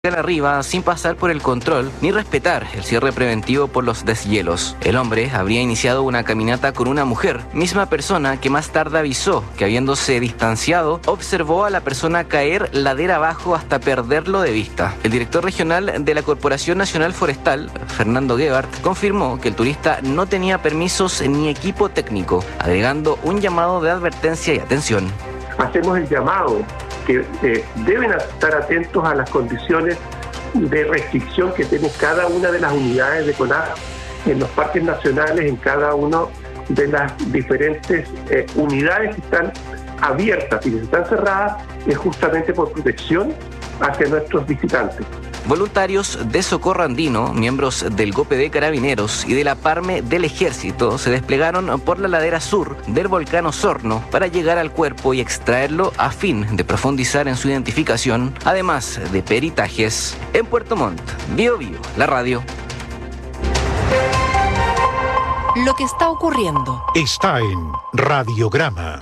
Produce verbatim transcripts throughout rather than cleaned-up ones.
arriba sin pasar por el control ni respetar el cierre preventivo por los deshielos. El hombre habría iniciado una caminata con una mujer, misma persona que más tarde avisó que, habiéndose distanciado, observó a la persona caer ladera abajo hasta perderlo de vista. El director regional de la Corporación Nacional Forestal, Fernando Gebhardt, confirmó que el turista no tenía permisos ni equipo técnico, agregando un llamado de advertencia y atención. Hacemos el llamado que eh, deben estar atentos a las condiciones de restricción que tiene cada una de las unidades de CONAF en los parques nacionales, en cada una de las diferentes eh, unidades que están abiertas y que están cerradas, es justamente por protección hacia nuestros visitantes. Voluntarios de Socorro Andino, miembros del GOPE de Carabineros y de la PARME del Ejército se desplegaron por la ladera sur del volcán Osorno para llegar al cuerpo y extraerlo a fin de profundizar en su identificación, además de peritajes. En Puerto Montt, Bio Bio, la radio. Lo que está ocurriendo está en Radiograma.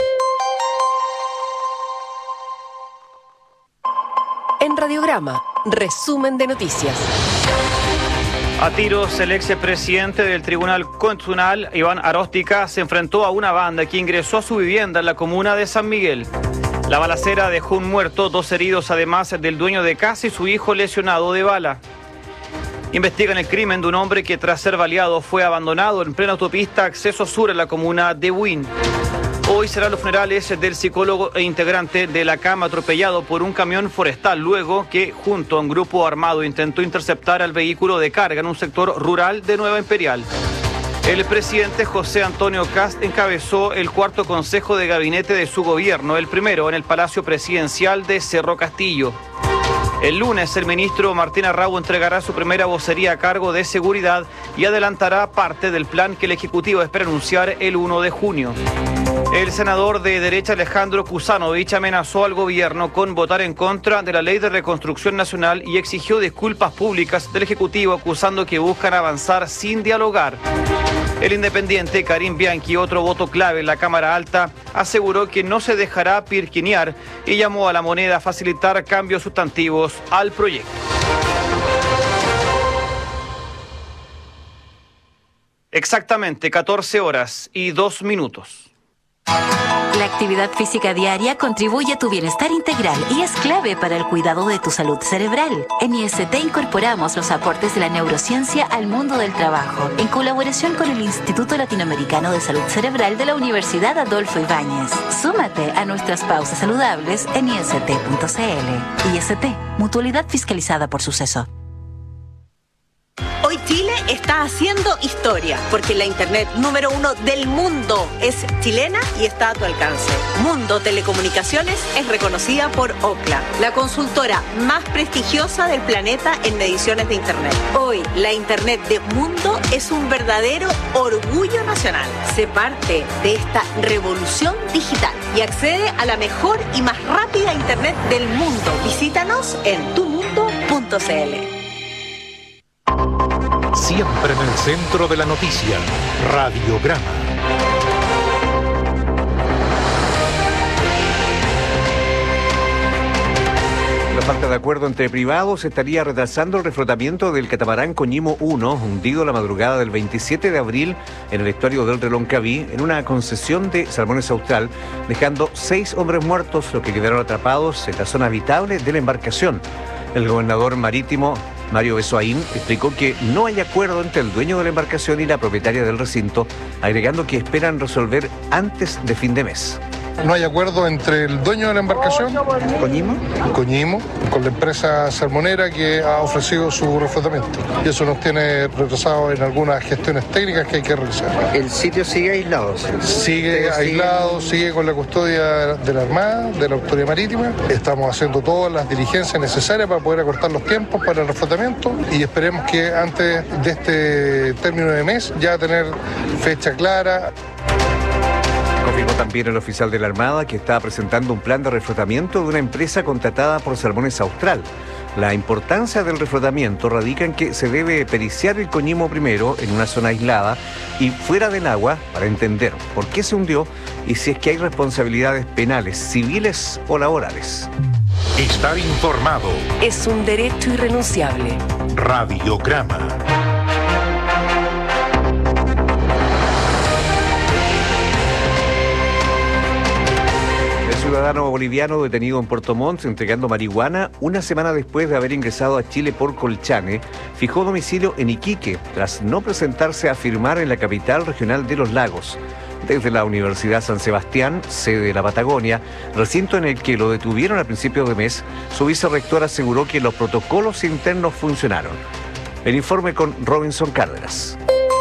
En Radiograma, resumen de noticias. A tiros, el expresidente del Tribunal Constitucional, Iván Aróstica, se enfrentó a una banda que ingresó a su vivienda en la comuna de San Miguel. La balacera dejó un muerto, dos heridos, además del dueño de casa y su hijo lesionado de bala. Investigan el crimen de un hombre que, tras ser baleado, fue abandonado en plena autopista acceso sur en la comuna de Huín. Hoy serán los funerales del psicólogo e integrante de la cama atropellado por un camión forestal luego que, junto a un grupo armado, intentó interceptar al vehículo de carga en un sector rural de Nueva Imperial. El presidente José Antonio Kast encabezó el cuarto consejo de gabinete de su gobierno, el primero en el Palacio Presidencial de Cerro Castillo. El lunes, el ministro Martín Arrau entregará su primera vocería a cargo de seguridad y adelantará parte del plan que el Ejecutivo espera anunciar el primero de junio. El senador de derecha Alejandro Kusanovich amenazó al gobierno con votar en contra de la Ley de Reconstrucción Nacional y exigió disculpas públicas del Ejecutivo, acusando que buscan avanzar sin dialogar. El independiente Karim Bianchi, otro voto clave en la Cámara Alta, aseguró que no se dejará pirquinear y llamó a la moneda a facilitar cambios sustantivos al proyecto. Exactamente catorce horas y dos minutos. La actividad física diaria contribuye a tu bienestar integral y es clave para el cuidado de tu salud cerebral. En I S T incorporamos los aportes de la neurociencia al mundo del trabajo, en colaboración con el Instituto Latinoamericano de Salud Cerebral de la Universidad Adolfo Ibáñez. Súmate a nuestras pausas saludables en i s t punto c l. I S T, mutualidad fiscalizada por Suceso. Hoy Chile está haciendo historia, porque la internet número uno del mundo es chilena y está a tu alcance. Mundo Telecomunicaciones es reconocida por Ookla, la consultora más prestigiosa del planeta en mediciones de internet. Hoy, la internet de Mundo es un verdadero orgullo nacional. Sé parte de esta revolución digital y accede a la mejor y más rápida internet del mundo. Visítanos en tu mundo punto c l. Siempre en el centro de la noticia, Radiograma. La falta de acuerdo entre privados estaría retrasando el reflotamiento del catamarán Coñimo uno, hundido la madrugada del veintisiete de abril en el estuario del Reloncaví, en una concesión de Salmones Austral, dejando seis hombres muertos, los que quedaron atrapados en la zona habitable de la embarcación. El gobernador marítimo Mario Besoaín explicó que no hay acuerdo entre el dueño de la embarcación y la propietaria del recinto, agregando que esperan resolver antes de fin de mes. No hay acuerdo entre el dueño de la embarcación, ¿Coñimo? Coñimo, con la empresa salmonera que ha ofrecido su reflotamiento. Y eso nos tiene retrasado en algunas gestiones técnicas que hay que realizar. ¿El sitio sigue aislado? Sigue aislado, sigue con la custodia de la Armada, de la Autoridad Marítima. Estamos haciendo todas las diligencias necesarias para poder acortar los tiempos para el reflotamiento y esperemos que antes de este término de mes ya tener fecha clara. Confirmó también el oficial de la Armada que está presentando un plan de reflotamiento de una empresa contratada por Salmones Austral. La importancia del reflotamiento radica en que se debe periciar el Coñimo primero en una zona aislada y fuera del agua para entender por qué se hundió y si es que hay responsabilidades penales, civiles o laborales. Estar informado es un derecho irrenunciable. Radiograma. El ciudadano boliviano detenido en Puerto Montt entregando marihuana una semana después de haber ingresado a Chile por Colchane, fijó domicilio en Iquique tras no presentarse a firmar en la capital regional de Los Lagos. Desde la Universidad San Sebastián, sede de la Patagonia, recinto en el que lo detuvieron a principios de mes, su vicerrector aseguró que los protocolos internos funcionaron. El informe con Robinson Cárdenas.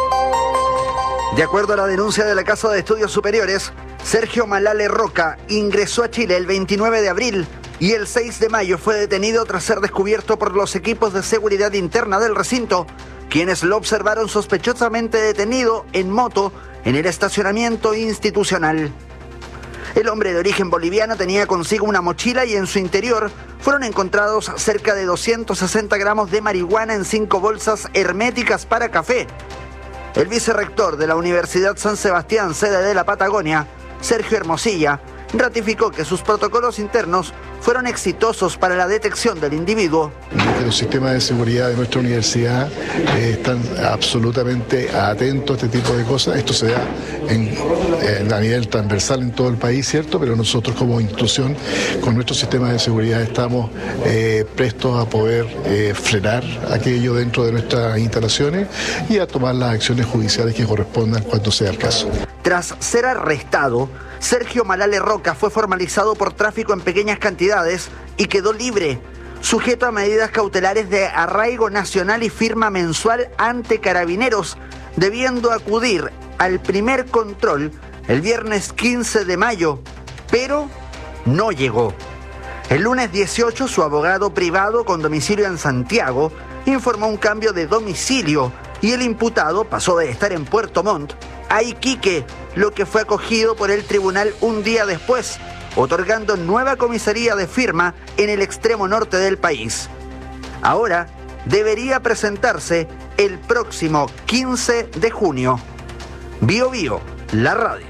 De acuerdo a la denuncia de la Casa de Estudios Superiores, Sergio Malale Roca ingresó a Chile el veintinueve de abril y el seis de mayo fue detenido tras ser descubierto por los equipos de seguridad interna del recinto, quienes lo observaron sospechosamente detenido en moto en el estacionamiento institucional. El hombre de origen boliviano tenía consigo una mochila y en su interior fueron encontrados cerca de doscientos sesenta gramos de marihuana en cinco bolsas herméticas para café. El vicerrector de la Universidad San Sebastián, sede de la Patagonia, Sergio Hermosilla, ratificó que sus protocolos internos fueron exitosos para la detección del individuo. Los sistemas de seguridad de nuestra universidad eh, están absolutamente atentos a este tipo de cosas. Esto se da en, en, a nivel transversal en todo el país, ¿cierto? Pero nosotros como institución, con nuestros sistemas de seguridad, estamos eh, prestos a poder eh, frenar aquello dentro de nuestras instalaciones y a tomar las acciones judiciales que correspondan cuando sea el caso. Tras ser arrestado, Sergio Malale Roca fue formalizado por tráfico en pequeñas cantidades y quedó libre, sujeto a medidas cautelares de arraigo nacional y firma mensual ante Carabineros, debiendo acudir al primer control el viernes quince de mayo, pero no llegó. El lunes dieciocho, su abogado privado con domicilio en Santiago informó un cambio de domicilio y el imputado pasó de estar en Puerto Montt a Iquique, lo que fue acogido por el tribunal un día después, otorgando nueva comisaría de firma en el extremo norte del país. Ahora debería presentarse el próximo quince de junio. Bio Bio, la radio.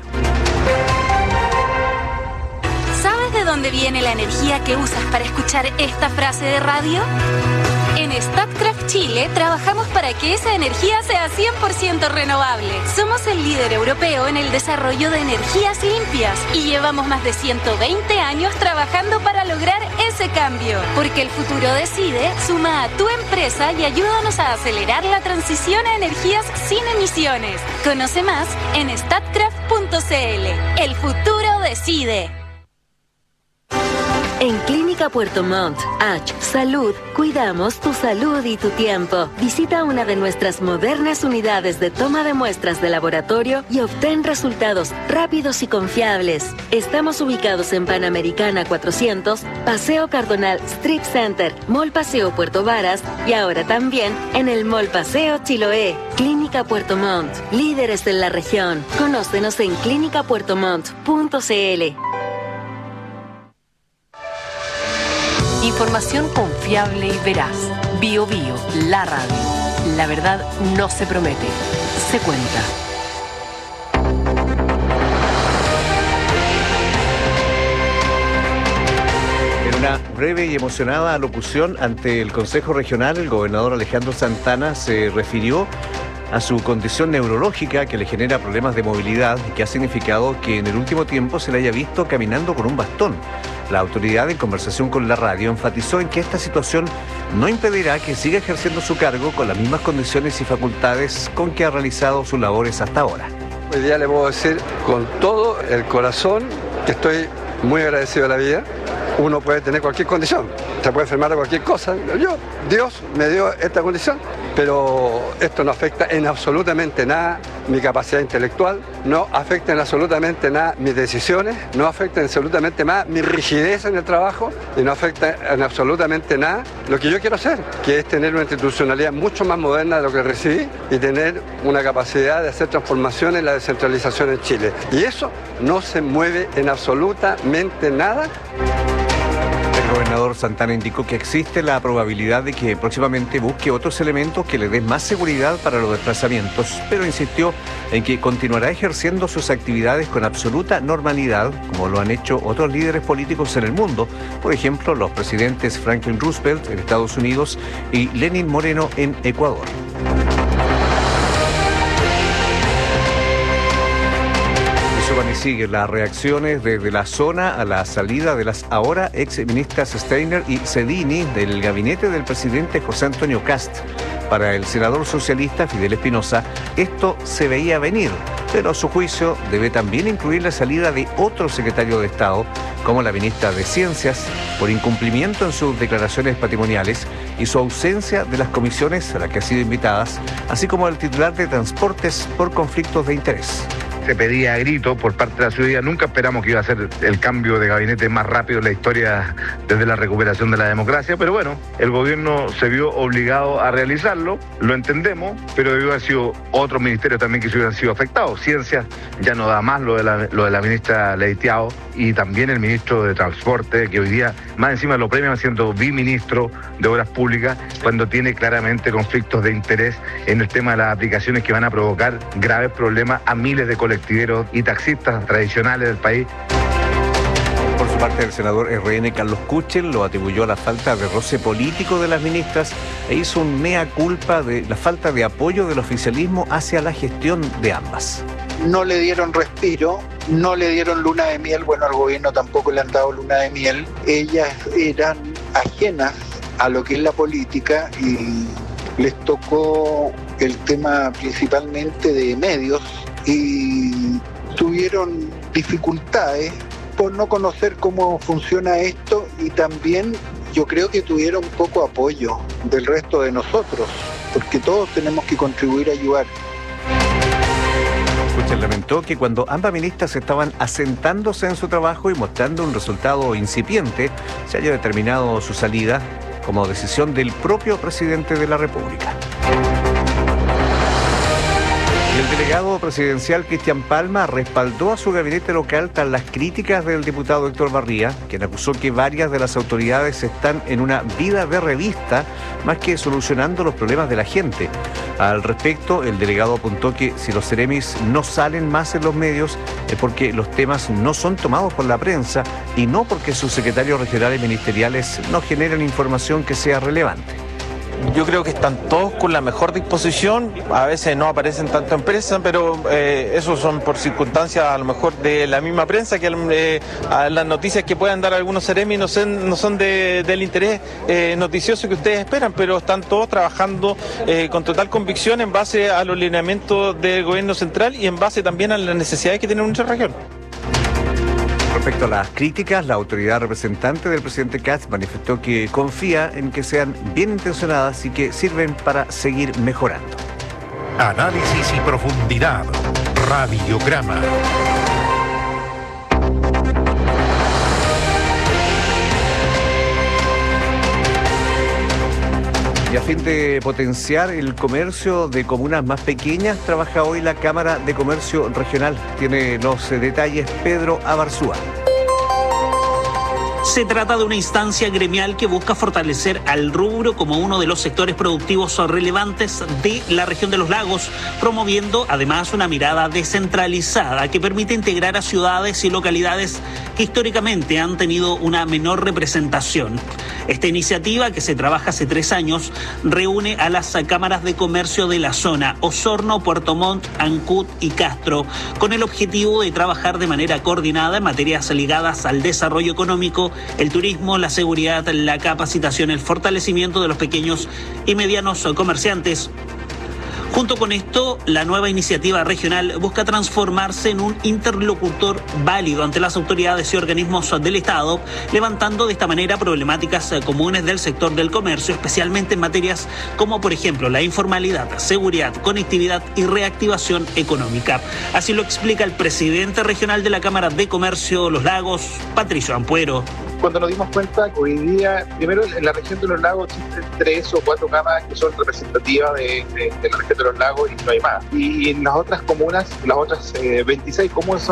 ¿Sabes de dónde viene la energía que usas para escuchar esta frase de radio? En Statkraft Chile trabajamos para que esa energía sea cien por ciento renovable. Somos el líder europeo en el desarrollo de energías limpias y llevamos más de ciento veinte años trabajando para lograr ese cambio. Porque el futuro decide, suma a tu empresa y ayúdanos a acelerar la transición a energías sin emisiones. Conoce más en statkraft punto c l. El futuro decide. En Clínica Puerto Montt, H. Salud, cuidamos tu salud y tu tiempo. Visita una de nuestras modernas unidades de toma de muestras de laboratorio y obtén resultados rápidos y confiables. Estamos ubicados en Panamericana cuatrocientos, Paseo Cardonal Strip Center, Mall Paseo Puerto Varas y ahora también en el Mall Paseo Chiloé. Clínica Puerto Montt, líderes en la región. Conócenos en clínica puerto montt punto c l. Información confiable y veraz. Bio Bio, la radio. La verdad no se promete, se cuenta. En una breve y emocionada alocución ante el Consejo Regional, el gobernador Alejandro Santana se refirió a su condición neurológica que le genera problemas de movilidad y que ha significado que en el último tiempo se le haya visto caminando con un bastón. La autoridad, en conversación con la radio, enfatizó en que esta situación no impedirá que siga ejerciendo su cargo con las mismas condiciones y facultades con que ha realizado sus labores hasta ahora. Hoy día le puedo decir con todo el corazón que estoy muy agradecido a la vida. Uno puede tener cualquier condición, se puede enfermar de cualquier cosa. Yo, Dios me dio esta condición, pero esto no afecta en absolutamente nada mi capacidad intelectual, no afecta en absolutamente nada mis decisiones, no afecta en absolutamente nada mi rigidez en el trabajo y no afecta en absolutamente nada lo que yo quiero hacer, que es tener una institucionalidad mucho más moderna de lo que recibí y tener una capacidad de hacer transformaciones en la descentralización en Chile. Y eso no se mueve en absolutamente nada. El gobernador Santana indicó que existe la probabilidad de que próximamente busque otros elementos que le den más seguridad para los desplazamientos, pero insistió en que continuará ejerciendo sus actividades con absoluta normalidad, como lo han hecho otros líderes políticos en el mundo, por ejemplo, los presidentes Franklin Roosevelt en Estados Unidos y Lenín Moreno en Ecuador. Y siguen las reacciones desde la zona a la salida de las ahora ex ministras Steiner y Cedini del gabinete del presidente José Antonio Kast. Para el senador socialista Fidel Espinosa, esto se veía venir, pero a su juicio debe también incluir la salida de otro secretario de Estado, como la ministra de Ciencias, por incumplimiento en sus declaraciones patrimoniales y su ausencia de las comisiones a las que ha sido invitadas, así como el titular de Transportes por conflictos de interés. Se pedía a grito por parte de la ciudadanía. Nunca esperamos que iba a ser el cambio de gabinete más rápido en la historia desde la recuperación de la democracia, pero bueno, el gobierno se vio obligado a realizarlo, lo entendemos, pero debió haber sido otros ministerios también que se hubieran sido afectados. Ciencias ya no da más lo de la, lo de la ministra Leitiao y también el ministro de Transporte, que hoy día más encima lo premian siendo biministro de Obras Públicas, cuando tiene claramente conflictos de interés en el tema de las aplicaciones que van a provocar graves problemas a miles de colectivos y taxistas tradicionales del país. Por su parte, el senador R N Carlos Kuchel lo atribuyó a la falta de roce político de las ministras e hizo un mea culpa de la falta de apoyo del oficialismo hacia la gestión de ambas. No le dieron respiro, no le dieron luna de miel, bueno, al gobierno tampoco le han dado luna de miel. Ellas eran ajenas a lo que es la política y les tocó el tema principalmente de medios y tuvieron dificultades por no conocer cómo funciona esto y también yo creo que tuvieron poco apoyo del resto de nosotros, porque todos tenemos que contribuir a ayudar. Kuchel lamentó que cuando ambas ministras estaban asentándose en su trabajo y mostrando un resultado incipiente, se haya determinado su salida como decisión del propio presidente de la República. El delegado presidencial Cristian Palma respaldó a su gabinete local tras las críticas del diputado Héctor Barría, quien acusó que varias de las autoridades están en una vida de revista más que solucionando los problemas de la gente. Al respecto, el delegado apuntó que si los Ceremis no salen más en los medios es porque los temas no son tomados por la prensa y no porque sus secretarios regionales ministeriales no generan información que sea relevante. Yo creo que están todos con la mejor disposición, a veces no aparecen tanto en prensa, pero eh, eso son por circunstancias a lo mejor de la misma prensa, que eh, a las noticias que puedan dar algunos Ceremi no son, no son de, del interés eh, noticioso que ustedes esperan, pero están todos trabajando eh, con total convicción en base a los lineamientos del gobierno central y en base también a las necesidades que tiene nuestra región. Respecto a las críticas, la autoridad representante del presidente Kast manifestó que confía en que sean bien intencionadas y que sirven para seguir mejorando. Análisis y profundidad. Radiograma. Y a fin de potenciar el comercio de comunas más pequeñas, trabaja hoy la Cámara de Comercio Regional. Tiene los detalles Pedro Abarzúa. Se trata de una instancia gremial que busca fortalecer al rubro como uno de los sectores productivos relevantes de la región de los lagos, promoviendo además una mirada descentralizada que permite integrar a ciudades y localidades que históricamente han tenido una menor representación. Esta iniciativa, que se trabaja hace tres años, reúne a las cámaras de comercio de la zona, Osorno, Puerto Montt, Ancud y Castro, con el objetivo de trabajar de manera coordinada en materias ligadas al desarrollo económico, el turismo, la seguridad, la capacitación, el fortalecimiento de los pequeños y medianos comerciantes. Junto con esto, la nueva iniciativa regional busca transformarse en un interlocutor válido ante las autoridades y organismos del Estado, levantando de esta manera problemáticas comunes del sector del comercio, especialmente en materias como, por ejemplo, la informalidad, seguridad, conectividad y reactivación económica. Así lo explica el presidente regional de la Cámara de Comercio Los Lagos, Patricio Ampuero. Cuando nos dimos cuenta que hoy día, primero en la región de los lagos existen tres o cuatro cámaras que son representativas de, de, de la región de los lagos y no hay más. Y, y en las otras comunas, las otras eh, veintiséis comunas son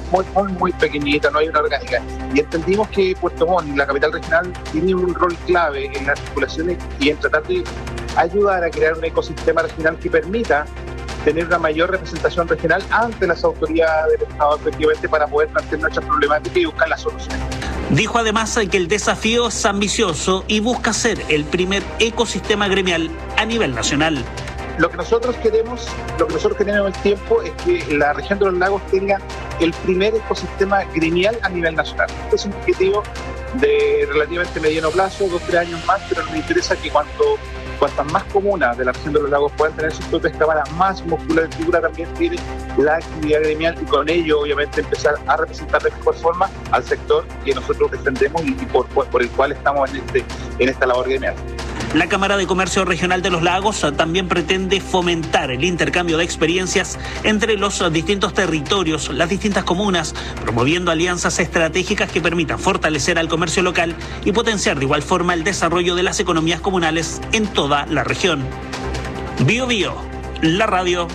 muy, muy, muy pequeñita, no hay una orgánica. Y entendimos que Puerto Montt, la capital regional, tiene un rol clave en las articulaciones y en tratar de ayudar a crear un ecosistema regional que permita tener una mayor representación regional ante las autoridades del Estado, efectivamente, para poder plantear nuestras problemáticas y buscar las soluciones. Dijo además que el desafío es ambicioso y busca ser el primer ecosistema gremial a nivel nacional. Lo que nosotros queremos, lo que nosotros queremos en el tiempo es que la región de los lagos tenga el primer ecosistema gremial a nivel nacional. Este es un objetivo de relativamente mediano plazo, dos, tres años más, pero nos interesa que cuanto, cuantas más comunas de la región de los lagos puedan tener sus propias cámaras, más musculatura también tiene la actividad gremial y con ello obviamente empezar a representar de mejor forma al sector que nosotros defendemos y por, por el cual estamos en, este, en esta labor gremial. La Cámara de Comercio Regional de los Lagos también pretende fomentar el intercambio de experiencias entre los distintos territorios, las distintas comunas, promoviendo alianzas estratégicas que permitan fortalecer al comercio local y potenciar de igual forma el desarrollo de las economías comunales en toda la región. Bio Bio, la radio.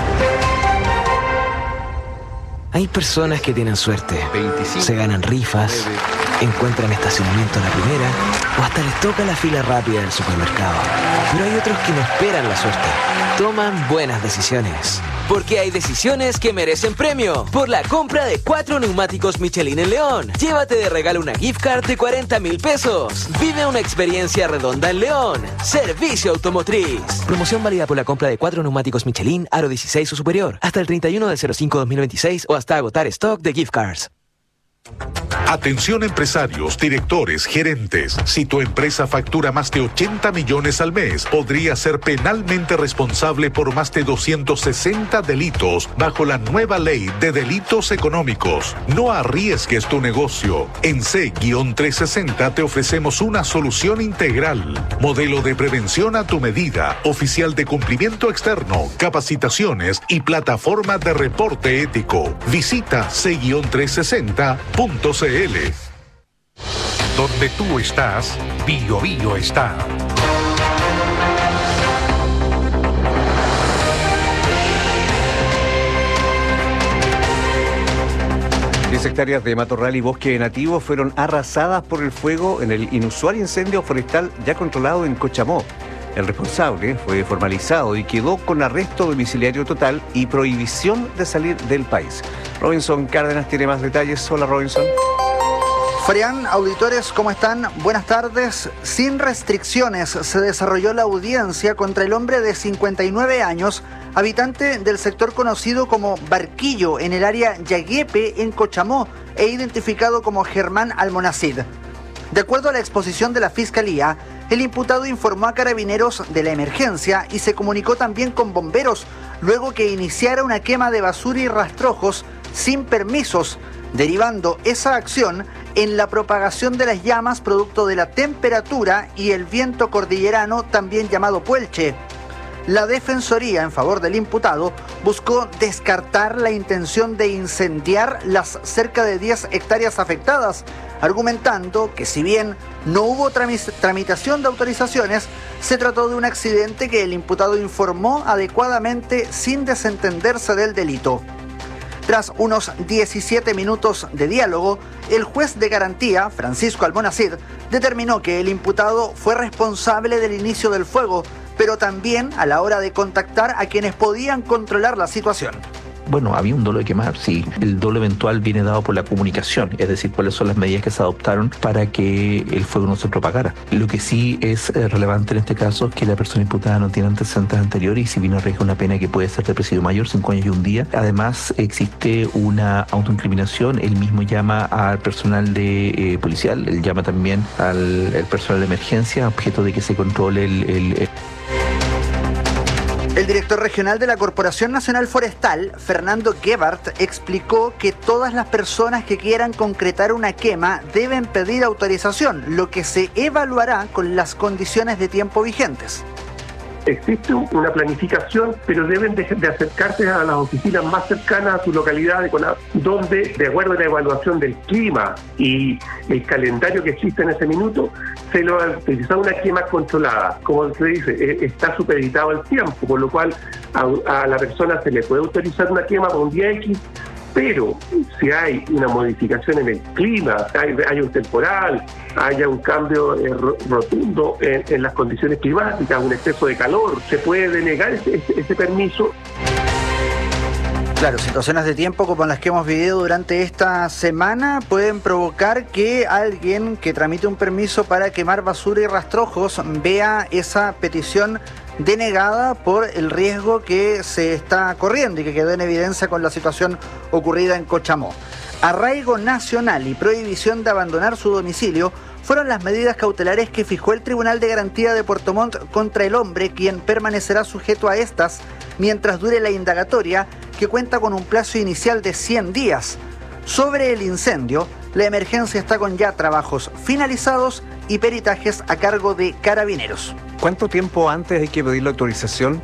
Hay personas que tienen suerte, se ganan rifas, encuentran estacionamiento a la primera o hasta les toca la fila rápida del supermercado. Pero hay otros que no esperan la suerte, toman buenas decisiones. Porque hay decisiones que merecen premio. Por la compra de cuatro neumáticos Michelin en León, llévate de regalo una gift card de cuarenta mil pesos. Vive una experiencia redonda en León. Servicio Automotriz. Promoción válida por la compra de cuatro neumáticos Michelin aro dieciséis o superior hasta el treinta y uno de cero cinco dos mil veintiséis o hasta agotar stock de gift cards. Atención empresarios, directores, gerentes. Si tu empresa factura más de ochenta millones al mes, podría ser penalmente responsable por más de doscientos sesenta delitos bajo la nueva ley de delitos económicos. No arriesgues tu negocio. En C trescientos sesenta te ofrecemos una solución integral. Modelo de prevención a tu medida, oficial de cumplimiento externo, capacitaciones y plataforma de reporte ético. Visita C trescientos sesenta punto c l. Donde tú estás, Bio Bio está. diez hectáreas de matorral y bosque nativo fueron arrasadas por el fuego en el inusual incendio forestal ya controlado en Cochamó. El responsable fue formalizado y quedó con arresto domiciliario total y prohibición de salir del país. Robinson Cárdenas tiene más detalles. Hola, Robinson. Farián, auditores, ¿cómo están? Buenas tardes. Sin restricciones se desarrolló la audiencia contra el hombre de cincuenta y nueve años, habitante del sector conocido como Barquillo, en el área Yaguepe, en Cochamó, e identificado como Germán Almonacid. De acuerdo a la exposición de la Fiscalía, el imputado informó a Carabineros de la emergencia y se comunicó también con bomberos, luego que iniciara una quema de basura y rastrojos sin permisos, derivando esa acción en la propagación de las llamas producto de la temperatura y el viento cordillerano, también llamado puelche. La Defensoría, en favor del imputado, buscó descartar la intención de incendiar las cerca de diez hectáreas afectadas, argumentando que si bien no hubo tramitación de autorizaciones, se trató de un accidente que el imputado informó adecuadamente sin desentenderse del delito. Tras unos diecisiete minutos de diálogo, el juez de garantía, Francisco Almonacid, determinó que el imputado fue responsable del inicio del fuego, pero también a la hora de contactar a quienes podían controlar la situación. Bueno, había un dolo de quemar, sí. El dolo eventual viene dado por la comunicación, es decir, cuáles son las medidas que se adoptaron para que el fuego no se propagara. Lo que sí es relevante en este caso es que la persona imputada no tiene antecedentes anteriores y si bien arriesga una pena que puede ser de presidio mayor, cinco años y un día. Además, existe una autoincriminación. Él mismo llama al personal de eh, policial, él llama también al el personal de emergencia, objeto de que se controle el... el, el El director regional de la Corporación Nacional Forestal, Fernando Gebhardt, explicó que todas las personas que quieran concretar una quema deben pedir autorización, lo que se evaluará con las condiciones de tiempo vigentes. Existe una planificación, pero deben de, de acercarse a las oficinas más cercanas a su localidad de CONAF, donde, de acuerdo a la evaluación del clima y el calendario que existe en ese minuto, se lo ha utilizado una quema controlada. Como se dice, eh, está supeditado el tiempo, por lo cual a, a la persona se le puede autorizar una quema por un día X Pero si hay una modificación en el clima, hay, hay un temporal, haya un cambio eh, rotundo en, en las condiciones climáticas, un exceso de calor, se puede denegar ese, ese, ese permiso. Claro, situaciones de tiempo como las que hemos vivido durante esta semana pueden provocar que alguien que tramite un permiso para quemar basura y rastrojos vea esa petición denegada por el riesgo que se está corriendo y que quedó en evidencia con la situación ocurrida en Cochamó. Arraigo nacional y prohibición de abandonar su domicilio fueron las medidas cautelares que fijó el Tribunal de Garantía de Puerto Montt contra el hombre, quien permanecerá sujeto a estas mientras dure la indagatoria, que cuenta con un plazo inicial de cien días. Sobre el incendio, la emergencia está con ya trabajos finalizados y peritajes a cargo de Carabineros. ¿Cuánto tiempo antes hay que pedir la autorización?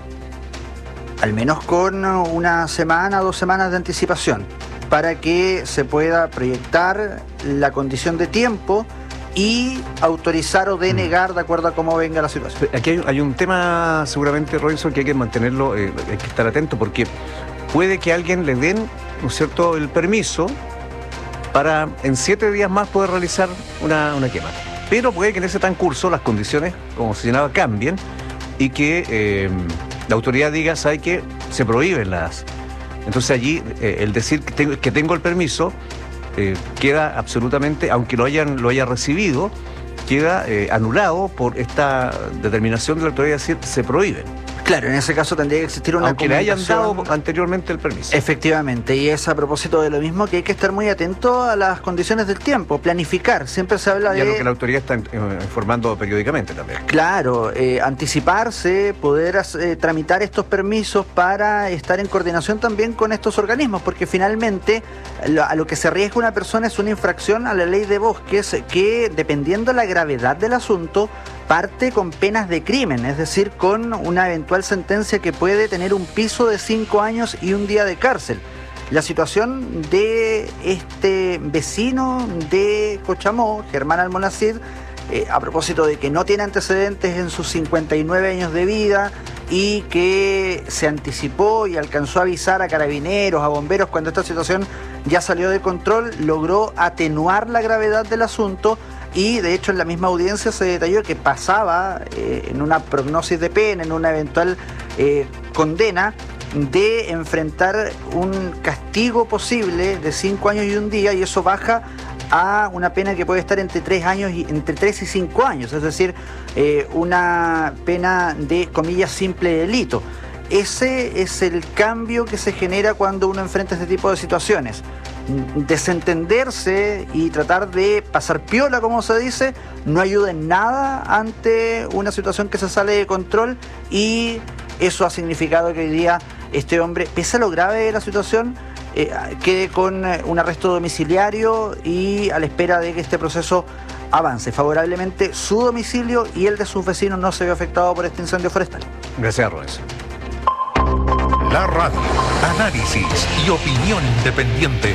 Al menos con una semana, dos semanas de anticipación, para que se pueda proyectar la condición de tiempo y autorizar o denegar de acuerdo a cómo venga la situación. Aquí hay, hay un tema seguramente, Robinson, que hay que mantenerlo, eh, hay que estar atento, porque puede que a alguien le den, ¿no es cierto?, el permiso para en siete días más poder realizar una, una quema. Pero puede que en ese transcurso las condiciones, como se señalaba, cambien y que eh, la autoridad diga, ¿sabe qué? Se prohíben las... Entonces allí eh, el decir que tengo, que tengo el permiso eh, queda absolutamente, aunque lo hayan lo haya recibido, queda eh, anulado por esta determinación de la autoridad, es decir, se prohíben. Claro, en ese caso tendría que existir una aunque le hayan dado anteriormente el permiso. Efectivamente, y es a propósito de lo mismo que hay que estar muy atento a las condiciones del tiempo, planificar, siempre se habla de... Y a lo que la autoridad está informando periódicamente también. Claro, eh, anticiparse, poder eh, tramitar estos permisos para estar en coordinación también con estos organismos, porque finalmente lo, a lo que se arriesga una persona es una infracción a la ley de bosques que, dependiendo de la gravedad del asunto, parte con penas de crimen, es decir, con una eventual sentencia que puede tener un piso de cinco años y un día de cárcel. La situación de este vecino de Cochamó, Germán Almonacid, eh, a propósito de que no tiene antecedentes en sus cincuenta y nueve años de vida y que se anticipó y alcanzó a avisar a carabineros, a bomberos cuando esta situación ya salió de control, logró atenuar la gravedad del asunto. Y de hecho en la misma audiencia se detalló que pasaba eh, en una prognosis de pena, en una eventual eh, condena, de enfrentar un castigo posible de cinco años y un día, y eso baja a una pena que puede estar entre tres años y entre tres y cinco años, es decir, eh, una pena de, comillas, simple delito. Ese es el cambio que se genera cuando uno enfrenta este tipo de situaciones. Desentenderse y tratar de pasar piola, como se dice, no ayuda en nada ante una situación que se sale de control, y eso ha significado que hoy día este hombre, pese a lo grave de la situación, eh, quede con un arresto domiciliario y a la espera de que este proceso avance favorablemente. Su domicilio y el de sus vecinos no se vio afectado por este incendio forestal. Gracias, Roes. La radio, análisis y opinión independientes.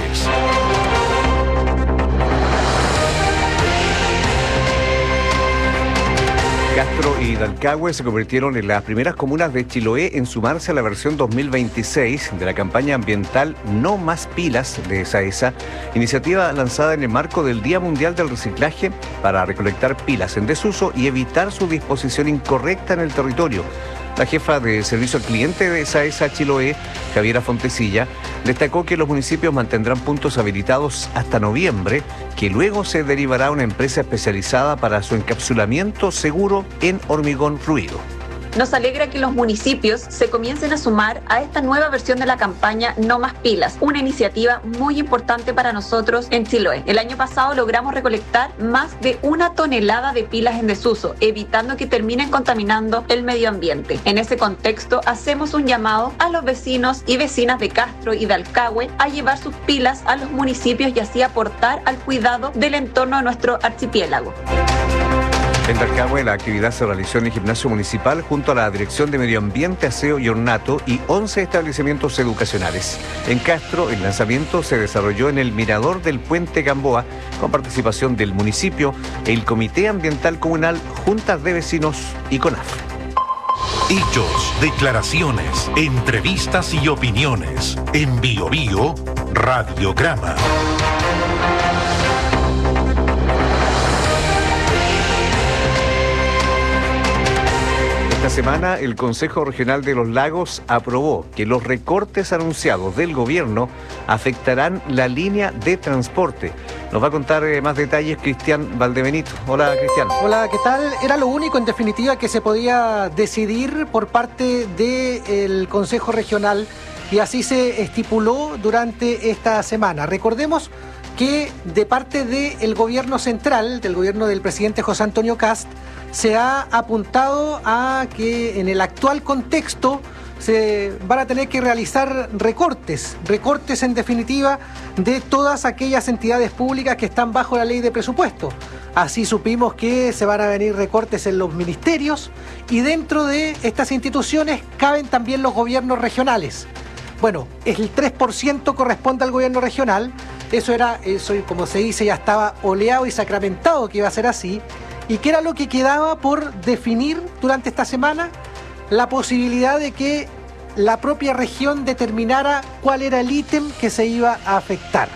Castro y Dalcahue se convirtieron en las primeras comunas de Chiloé en sumarse a la versión dos mil veintiséis de la campaña ambiental No Más Pilas de SAESA, iniciativa lanzada en el marco del Día Mundial del Reciclaje para recolectar pilas en desuso y evitar su disposición incorrecta en el territorio. La jefa de servicio al cliente de SAESA Chiloé, Javiera Fontecilla, destacó que los municipios mantendrán puntos habilitados hasta noviembre, que luego se derivará a una empresa especializada para su encapsulamiento seguro en hormigón fluido. Nos alegra que los municipios se comiencen a sumar a esta nueva versión de la campaña No Más Pilas, una iniciativa muy importante para nosotros en Chiloé. El año pasado logramos recolectar más de una tonelada de pilas en desuso, evitando que terminen contaminando el medio ambiente. En ese contexto, hacemos un llamado a los vecinos y vecinas de Castro y Dalcahue a llevar sus pilas a los municipios y así aportar al cuidado del entorno de nuestro archipiélago. En Dalcahue la actividad se realizó en el gimnasio municipal junto a la Dirección de Medio Ambiente, Aseo y Ornato y once establecimientos educacionales. En Castro el lanzamiento se desarrolló en el mirador del Puente Gamboa con participación del municipio, el Comité Ambiental Comunal, juntas de vecinos y CONAF. Hechos, declaraciones, entrevistas y opiniones. En Bio Bio, Radiograma. Esta semana el Consejo Regional de los Lagos aprobó que los recortes anunciados del gobierno afectarán la línea de transporte. Nos va a contar eh, más detalles Cristian Valdebenito. Hola, Cristian. Hola, ¿qué tal? Era lo único, en definitiva, que se podía decidir por parte del Consejo Regional y así se estipuló durante esta semana. Recordemos que de parte del gobierno central, del gobierno del presidente José Antonio Kast, se ha apuntado a que en el actual contexto se van a tener que realizar recortes, recortes en definitiva de todas aquellas entidades públicas que están bajo la ley de presupuesto. Así supimos que se van a venir recortes en los ministerios y dentro de estas instituciones caben también los gobiernos regionales. Bueno, el tres por ciento corresponde al gobierno regional, eso era, eso como se dice, ya estaba oleado y sacramentado que iba a ser así. ¿Y qué era lo que quedaba por definir durante esta semana? La posibilidad de que la propia región determinara cuál era el ítem que se iba a afectar.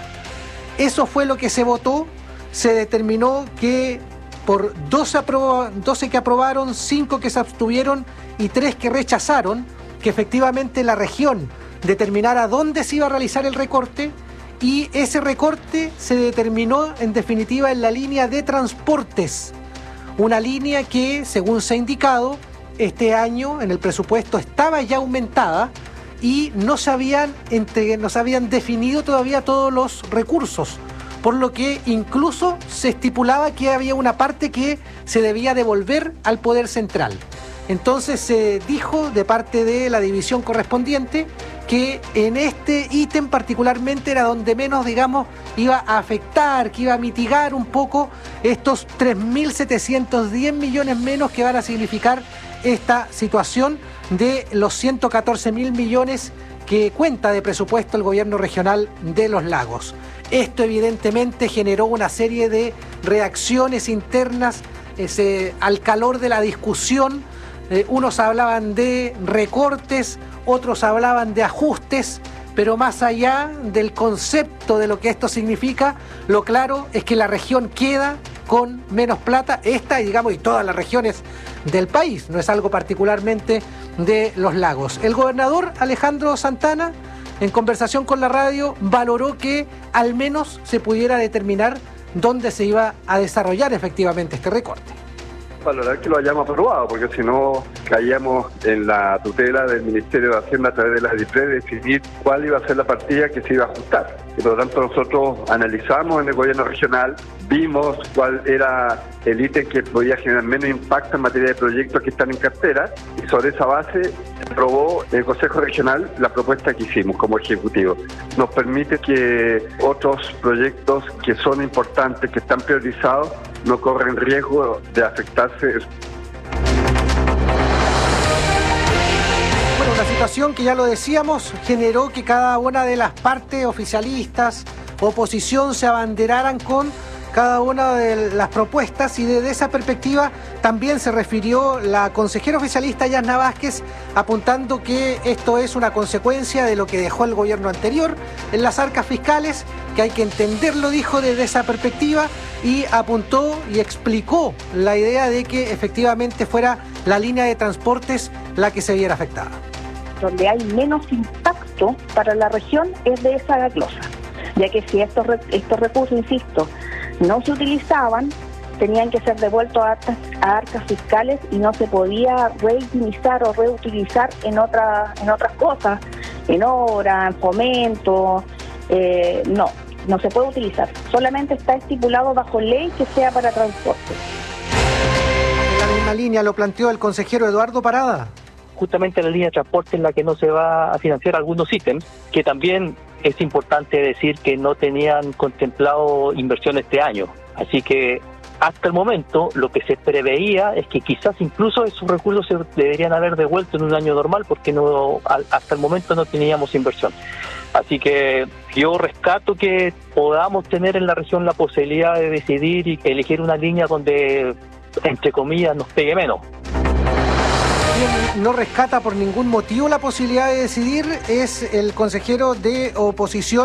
Eso fue lo que se votó. Se determinó que por doce, apro- doce que aprobaron, cinco que se abstuvieron y tres que rechazaron, que efectivamente la región determinara dónde se iba a realizar el recorte, y ese recorte se determinó en definitiva en la línea de transportes. Una línea que, según se ha indicado, este año en el presupuesto estaba ya aumentada y no se habían, entre, no se habían definido todavía todos los recursos, por lo que incluso se estipulaba que había una parte que se debía devolver al Poder Central. Entonces se dijo de parte de la división correspondiente que en este ítem particularmente era donde menos, digamos, iba a afectar, que iba a mitigar un poco estos tres mil setecientos diez millones menos que van a significar esta situación de los ciento catorce mil millones que cuenta de presupuesto el gobierno regional de los lagos. Esto evidentemente generó una serie de reacciones internas ese, al calor de la discusión. Eh, unos hablaban de recortes, otros hablaban de ajustes, pero más allá del concepto de lo que esto significa, lo claro es que la región queda con menos plata, esta y digamos y todas las regiones del país, no es algo particularmente de los lagos. El gobernador Alejandro Santana, en conversación con la radio, valoró que al menos se pudiera determinar dónde se iba a desarrollar efectivamente este recorte. Valorar que lo hayamos aprobado, porque si no caíamos en la tutela del Ministerio de Hacienda a través de la DIPRE de definir cuál iba a ser la partida que se iba a ajustar. Y por lo tanto nosotros analizamos en el gobierno regional, vimos cuál era el ítem que podía generar menos impacto en materia de proyectos que están en cartera y sobre esa base aprobó el Consejo Regional la propuesta que hicimos como Ejecutivo. Nos permite que otros proyectos que son importantes, que están priorizados, no corren riesgo de afectarse. Bueno, una situación que ya lo decíamos, generó que cada una de las partes oficialistas, oposición, se abanderaran con cada una de las propuestas y desde esa perspectiva también se refirió la consejera oficialista Yasna Vázquez apuntando que esto es una consecuencia de lo que dejó el gobierno anterior en las arcas fiscales, que hay que entenderlo, dijo, desde esa perspectiva, y apuntó y explicó la idea de que efectivamente fuera la línea de transportes la que se viera afectada. Donde hay menos impacto para la región es de esa glosa, ya que si estos, estos recursos, insisto, no se utilizaban, tenían que ser devueltos a arcas, a arcas fiscales y no se podía reutilizar o reutilizar en, otra, en otras cosas, en obra, en fomento, eh, no, no se puede utilizar. Solamente está estipulado bajo ley que sea para transporte. En la misma línea lo planteó el consejero Eduardo Parada. Justamente la línea de transporte en la que no se va a financiar algunos ítems, que también es importante decir que no tenían contemplado inversión este año. Así que hasta el momento lo que se preveía es que quizás incluso esos recursos se deberían haber devuelto en un año normal porque no hasta el momento no teníamos inversión. Así que yo rescato que podamos tener en la región la posibilidad de decidir y elegir una línea donde, entre comillas, nos pegue menos. Quien no rescata por ningún motivo la posibilidad de decidir es el consejero de oposición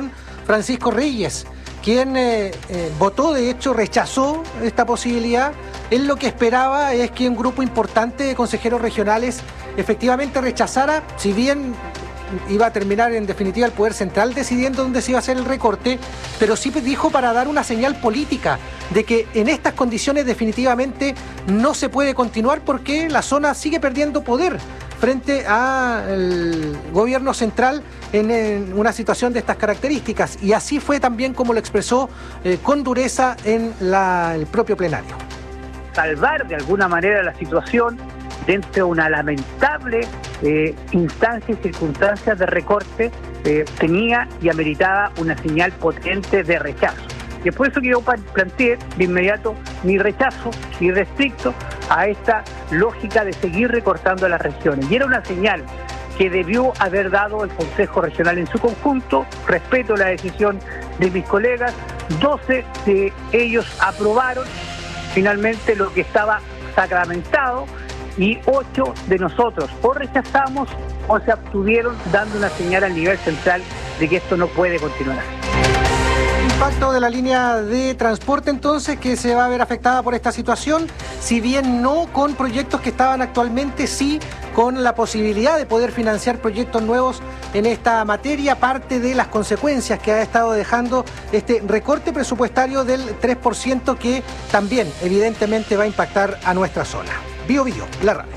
Francisco Reyes, quien eh, eh, votó, de hecho rechazó esta posibilidad. Él lo que esperaba es que un grupo importante de consejeros regionales efectivamente rechazara, si bien iba a terminar en definitiva el Poder Central decidiendo dónde se iba a hacer el recorte, pero sí dijo para dar una señal política de que en estas condiciones definitivamente no se puede continuar porque la zona sigue perdiendo poder frente al gobierno central en, en una situación de estas características. Y así fue también como lo expresó eh, con dureza en la, el propio plenario. Salvar de alguna manera la situación dentro de una lamentable eh, instancia y circunstancias de recorte, eh, tenía y ameritaba una señal potente de rechazo. Y es por eso que yo planteé de inmediato mi rechazo y restricto a esta lógica de seguir recortando a las regiones. Y era una señal que debió haber dado el Consejo Regional en su conjunto. Respeto la decisión de mis colegas, doce de ellos aprobaron finalmente lo que estaba sacramentado, y ocho de nosotros o rechazamos o se abstuvieron, dando una señal a nivel central de que esto no puede continuar. Impacto de la línea de transporte entonces que se va a ver afectada por esta situación, si bien no con proyectos que estaban actualmente, sí con la posibilidad de poder financiar proyectos nuevos en esta materia, parte de las consecuencias que ha estado dejando este recorte presupuestario del tres por ciento que también evidentemente va a impactar a nuestra zona. Bio Bio, la radio.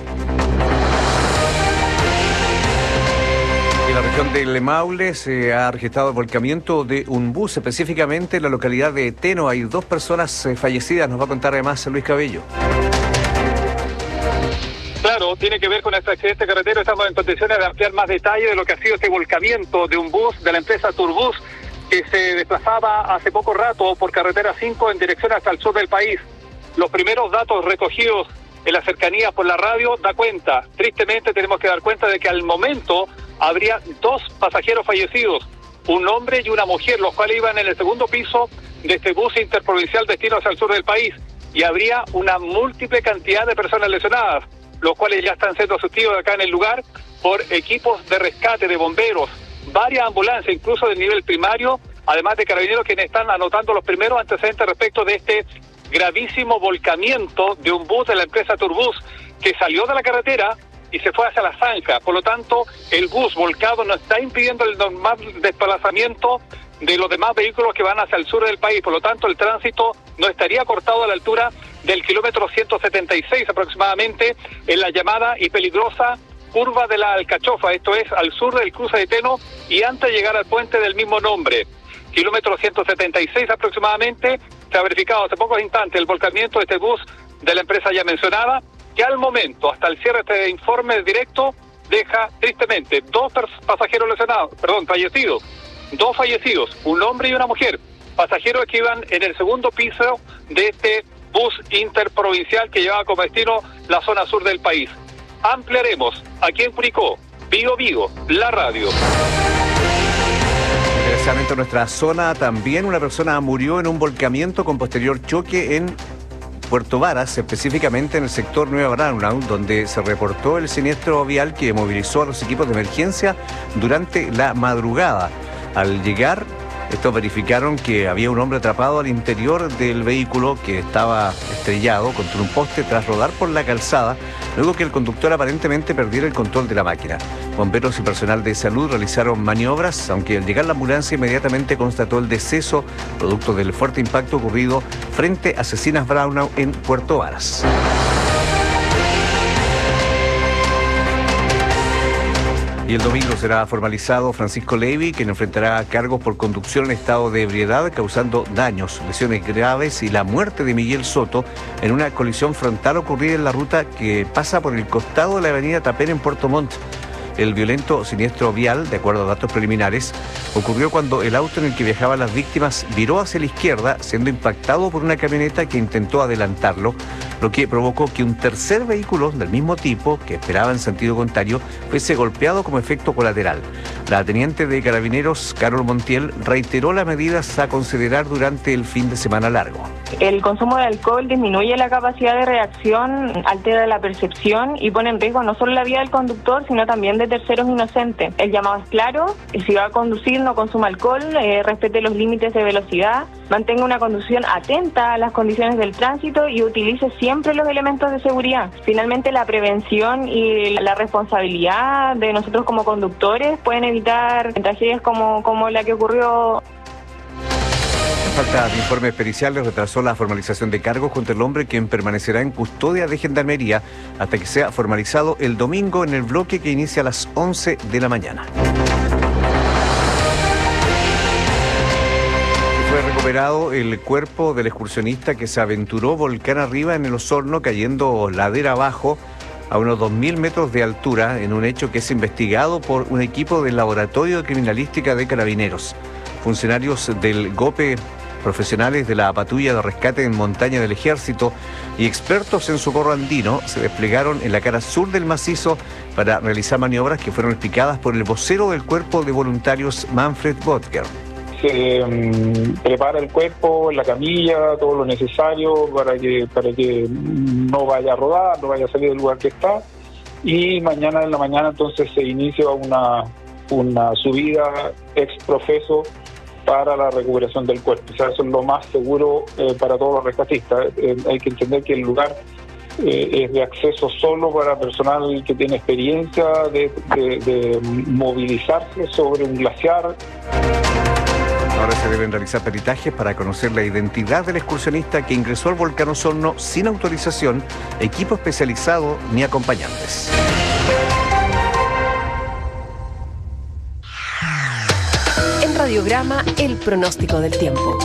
En la región del Maule se ha registrado el volcamiento de un bus, específicamente en la localidad de Teno. Hay dos personas eh, fallecidas, nos va a contar además Luis Cabello. Claro, tiene que ver con este accidente carretero. Estamos en condiciones de ampliar más detalle de lo que ha sido este volcamiento de un bus de la empresa Turbus que se desplazaba hace poco rato por carretera cinco en dirección hasta el sur del país. Los primeros datos recogidos en la cercanía por la radio da cuenta, tristemente tenemos que dar cuenta de que al momento habría dos pasajeros fallecidos, un hombre y una mujer, los cuales iban en el segundo piso de este bus interprovincial destino hacia el sur del país, y habría una múltiple cantidad de personas lesionadas, los cuales ya están siendo asistidos acá en el lugar por equipos de rescate, de bomberos, varias ambulancias, incluso del nivel primario, además de carabineros quienes están anotando los primeros antecedentes respecto de este gravísimo volcamiento de un bus de la empresa Turbus que salió de la carretera y se fue hacia la zanja. Por lo tanto, el bus volcado no está impidiendo el normal desplazamiento de los demás vehículos que van hacia el sur del país. Por lo tanto, el tránsito no estaría cortado a la altura del kilómetro ciento setenta y seis aproximadamente en la llamada y peligrosa curva de la Alcachofa, esto es al sur del cruce de Teno y antes de llegar al puente del mismo nombre. Kilómetro ciento setenta y seis aproximadamente, se ha verificado hace pocos instantes el volcamiento de este bus de la empresa ya mencionada, que al momento, hasta el cierre de este informe directo, deja tristemente dos pasajeros lesionados, perdón, fallecidos, dos fallecidos, un hombre y una mujer, pasajeros que iban en el segundo piso de este bus interprovincial que llevaba como destino la zona sur del país. Ampliaremos aquí en Curicó, Bio Bio, la radio. Interesante, en nuestra zona también una persona murió en un volcamiento con posterior choque en Puerto Varas, específicamente en el sector Nueva Braunau, donde se reportó el siniestro vial que movilizó a los equipos de emergencia durante la madrugada. Al llegar, estos verificaron que había un hombre atrapado al interior del vehículo que estaba estrellado contra un poste tras rodar por la calzada, luego que el conductor aparentemente perdiera el control de la máquina. Bomberos y personal de salud realizaron maniobras, aunque al llegar la ambulancia inmediatamente constató el deceso producto del fuerte impacto ocurrido frente a Cecinas Braunau en Puerto Varas. Y el domingo será formalizado Francisco Levy, quien enfrentará cargos por conducción en estado de ebriedad, causando daños, lesiones graves y la muerte de Miguel Soto en una colisión frontal ocurrida en la ruta que pasa por el costado de la avenida Tapén en Puerto Montt. El violento siniestro vial, de acuerdo a datos preliminares, ocurrió cuando el auto en el que viajaban las víctimas viró hacia la izquierda, siendo impactado por una camioneta que intentó adelantarlo, lo que provocó que un tercer vehículo del mismo tipo, que esperaba en sentido contrario, fuese golpeado como efecto colateral. La teniente de Carabineros, Carol Montiel, reiteró las medidas a considerar durante el fin de semana largo. El consumo de alcohol disminuye la capacidad de reacción, altera la percepción y pone en riesgo no solo la vida del conductor, sino también de terceros inocentes. El llamado es claro: si va a conducir, no consuma alcohol, eh, respete los límites de velocidad, mantenga una conducción atenta a las condiciones del tránsito y utilice siempre los elementos de seguridad. Finalmente, la prevención y la responsabilidad de nosotros como conductores pueden evitar tragedias como, como la que ocurrió. La falta de informes periciales retrasó la formalización de cargos contra el hombre, quien permanecerá en custodia de Gendarmería hasta que sea formalizado el domingo en el bloque que inicia a las once de la mañana. Fue recuperado el cuerpo del excursionista que se aventuró volcán arriba en el Osorno, cayendo ladera abajo a unos dos mil metros de altura, en un hecho que es investigado por un equipo del Laboratorio de Criminalística de Carabineros. Funcionarios del GOPE, profesionales de la patrulla de rescate en montaña del Ejército y expertos en socorro andino se desplegaron en la cara sur del macizo para realizar maniobras que fueron explicadas por el vocero del Cuerpo de Voluntarios, Manfred Botger. Se um, prepara el cuerpo, la camilla, todo lo necesario para que, para que no vaya a rodar, no vaya a salir del lugar que está, y mañana en la mañana entonces se inicia una, una subida ex profeso para la recuperación del cuerpo. O sea, eso es lo más seguro eh, para todos los rescatistas. Eh, hay que entender que el lugar eh, es de acceso solo para personal que tiene experiencia de, de, de movilizarse sobre un glaciar. Ahora se deben realizar peritajes para conocer la identidad del excursionista que ingresó al volcán Osorno sin autorización, equipo especializado ni acompañantes. Radiograma, el pronóstico del tiempo.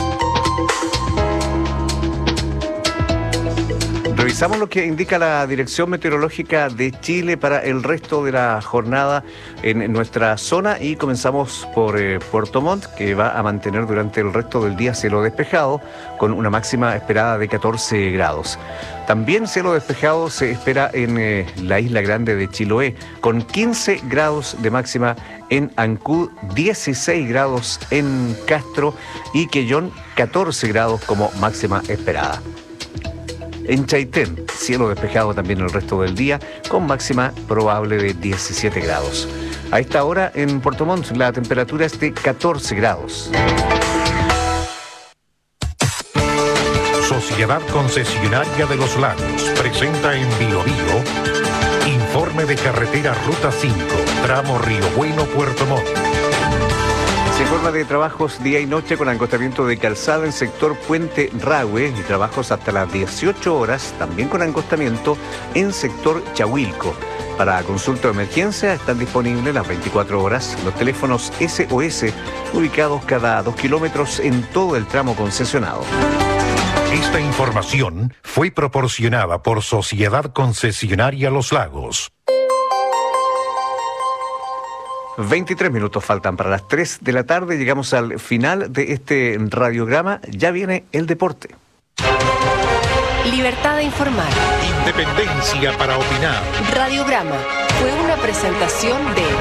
Revisamos lo que indica la Dirección Meteorológica de Chile para el resto de la jornada en nuestra zona y comenzamos por eh, Puerto Montt, que va a mantener durante el resto del día cielo despejado con una máxima esperada de catorce grados. También cielo despejado se espera en eh, la isla grande de Chiloé con quince grados de máxima, en Ancud dieciséis grados, en Castro y Quellón catorce grados como máxima esperada. En Chaitén, cielo despejado también el resto del día, con máxima probable de diecisiete grados. A esta hora en Puerto Montt la temperatura es de catorce grados. Sociedad Concesionaria de los Lagos presenta en Bio Bio informe de carretera Ruta cinco, tramo Río Bueno, Puerto Montt. Se informa de trabajos día y noche con acostamiento de calzada en sector Puente Rahue y trabajos hasta las dieciocho horas, también con acostamiento en sector Chahuilco. Para consulta de emergencia están disponibles las veinticuatro horas los teléfonos S O S ubicados cada dos kilómetros en todo el tramo concesionado. Esta información fue proporcionada por Sociedad Concesionaria Los Lagos. veintitrés minutos faltan para las tres de la tarde. Llegamos al final de este radiograma. Ya viene el deporte. Libertad de informar. Independencia para opinar. Radiograma fue una presentación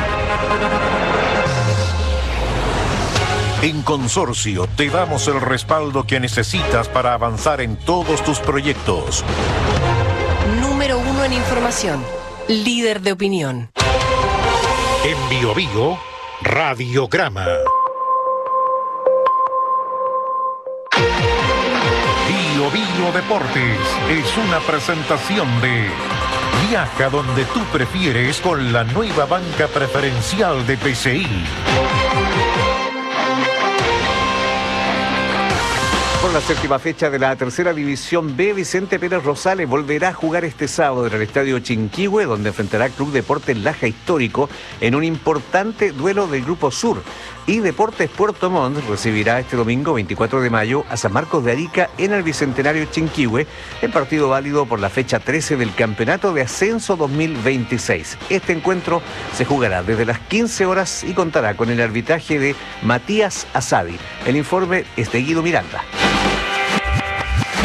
de... En Consorcio te damos el respaldo que necesitas para avanzar en todos tus proyectos. Número uno en información. Líder de opinión. En Bio Bio, Radiograma. Bio Bio Deportes es una presentación de Viaja donde tú prefieres con la nueva banca preferencial de P C I. Por la séptima fecha de la tercera división B, Vicente Pérez Rosales volverá a jugar este sábado en el estadio Chinquihue, donde enfrentará Club Deportes Laja Histórico en un importante duelo del Grupo Sur. Y Deportes Puerto Montt recibirá este domingo veinticuatro de mayo a San Marcos de Arica en el Bicentenario Chinquihue, en partido válido por la fecha trece del Campeonato de Ascenso dos mil veintiséis. Este encuentro se jugará desde las quince horas y contará con el arbitraje de Matías Asadi. El informe es de Guido Miranda.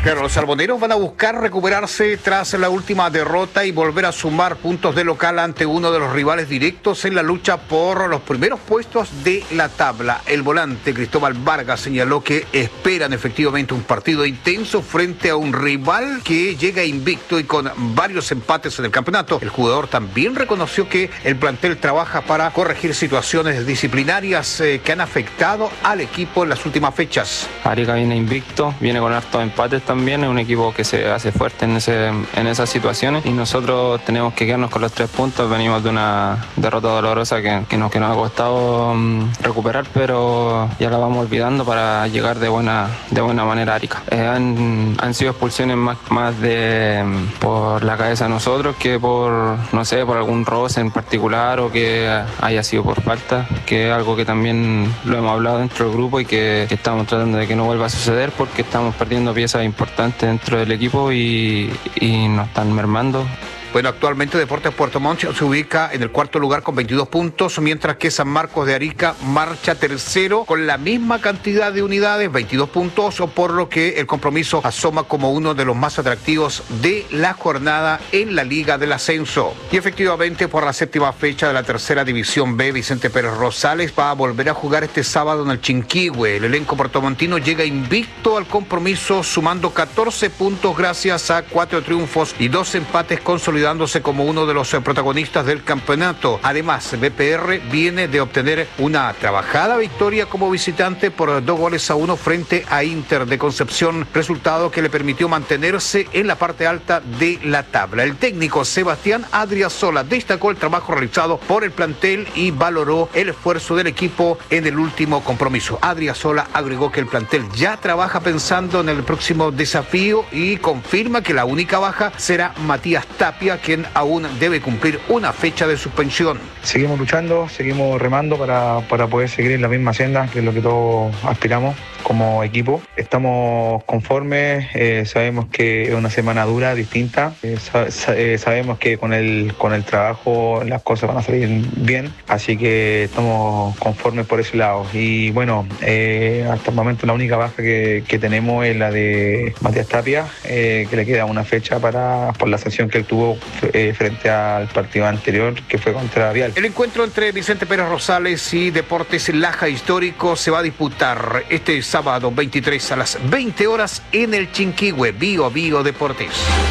Claro, los alboneros van a buscar recuperarse tras la última derrota y volver a sumar puntos de local ante uno de los rivales directos en la lucha por los primeros puestos de la tabla. El volante Cristóbal Vargas señaló que esperan efectivamente un partido intenso frente a un rival que llega invicto y con varios empates en el campeonato. El jugador también reconoció que el plantel trabaja para corregir situaciones disciplinarias eh, que han afectado al equipo en las últimas fechas. Arica viene invicto, viene con hartos empates también. También es un equipo que se hace fuerte en, ese, en esas situaciones y nosotros tenemos que quedarnos con los tres puntos. Venimos de una derrota dolorosa que, que, nos, que nos ha costado um, recuperar, pero ya la vamos olvidando para llegar de buena, de buena manera a Arica. Eh, han, han sido expulsiones más, más de um, por la cabeza de nosotros que por, no sé, por algún roce en particular o que haya sido por falta, que es algo que también lo hemos hablado dentro del grupo y que, que estamos tratando de que no vuelva a suceder porque estamos perdiendo piezas importantes dentro del equipo y, y nos están mermando. Bueno, actualmente Deportes Puerto Montt se ubica en el cuarto lugar con veintidós puntos, mientras que San Marcos de Arica marcha tercero con la misma cantidad de unidades, veintidós puntos, por lo que el compromiso asoma como uno de los más atractivos de la jornada en la Liga del Ascenso. Y efectivamente, por la séptima fecha de la tercera división B, Vicente Pérez Rosales va a volver a jugar este sábado en el Chinquihue. El elenco puertomontino llega invicto al compromiso, sumando catorce puntos gracias a cuatro triunfos y dos empates consolidados, dándose como uno de los protagonistas del campeonato. Además, B P R viene de obtener una trabajada victoria como visitante por dos goles a uno frente a Inter de Concepción, resultado que le permitió mantenerse en la parte alta de la tabla. El técnico Sebastián Adriasola destacó el trabajo realizado por el plantel y valoró el esfuerzo del equipo en el último compromiso. Adriasola agregó que el plantel ya trabaja pensando en el próximo desafío y confirma que la única baja será Matías Tapia, quien aún debe cumplir una fecha de suspensión. Seguimos luchando, seguimos remando para, para poder seguir en la misma senda, que es lo que todos aspiramos como equipo. Estamos conformes, eh, sabemos que es una semana dura, distinta, eh, sa- sa- eh, sabemos que con el, con el trabajo las cosas van a salir bien, así que estamos conformes por ese lado. Y bueno, eh, hasta el momento la única baja que, que tenemos es la de Matías Tapia, eh, que le queda una fecha para por la sanción que él tuvo eh, frente al partido anterior, que fue contra Vial. El encuentro entre Vicente Pérez Rosales y Deportes Laja Histórico se va a disputar este sábado veintitrés a las veinte horas en el Chinquihue. Bio Bio Deportes.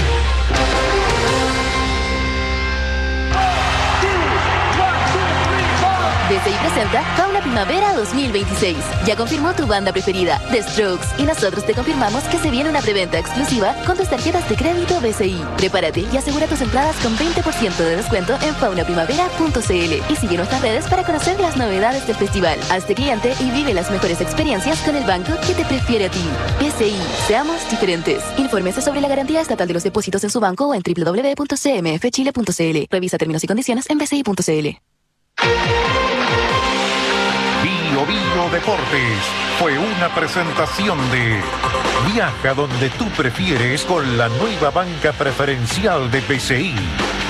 D C I presenta Fauna Primavera dos mil veintiséis. Ya confirmó tu banda preferida, The Strokes, y nosotros te confirmamos que se viene una preventa exclusiva con tus tarjetas de crédito B C I. Prepárate y asegura tus entradas con veinte por ciento de descuento en fauna primavera punto c l y sigue nuestras redes para conocer las novedades del festival. Hazte cliente y vive las mejores experiencias con el banco que te prefiere a ti. B C I, seamos diferentes. Infórmese sobre la garantía estatal de los depósitos en su banco o en doble u doble u doble u punto c m f chile punto c l. Revisa términos y condiciones en b c i punto c l. Bio Bio Deportes fue una presentación de Viaja donde tú prefieres con la nueva banca preferencial de B C I.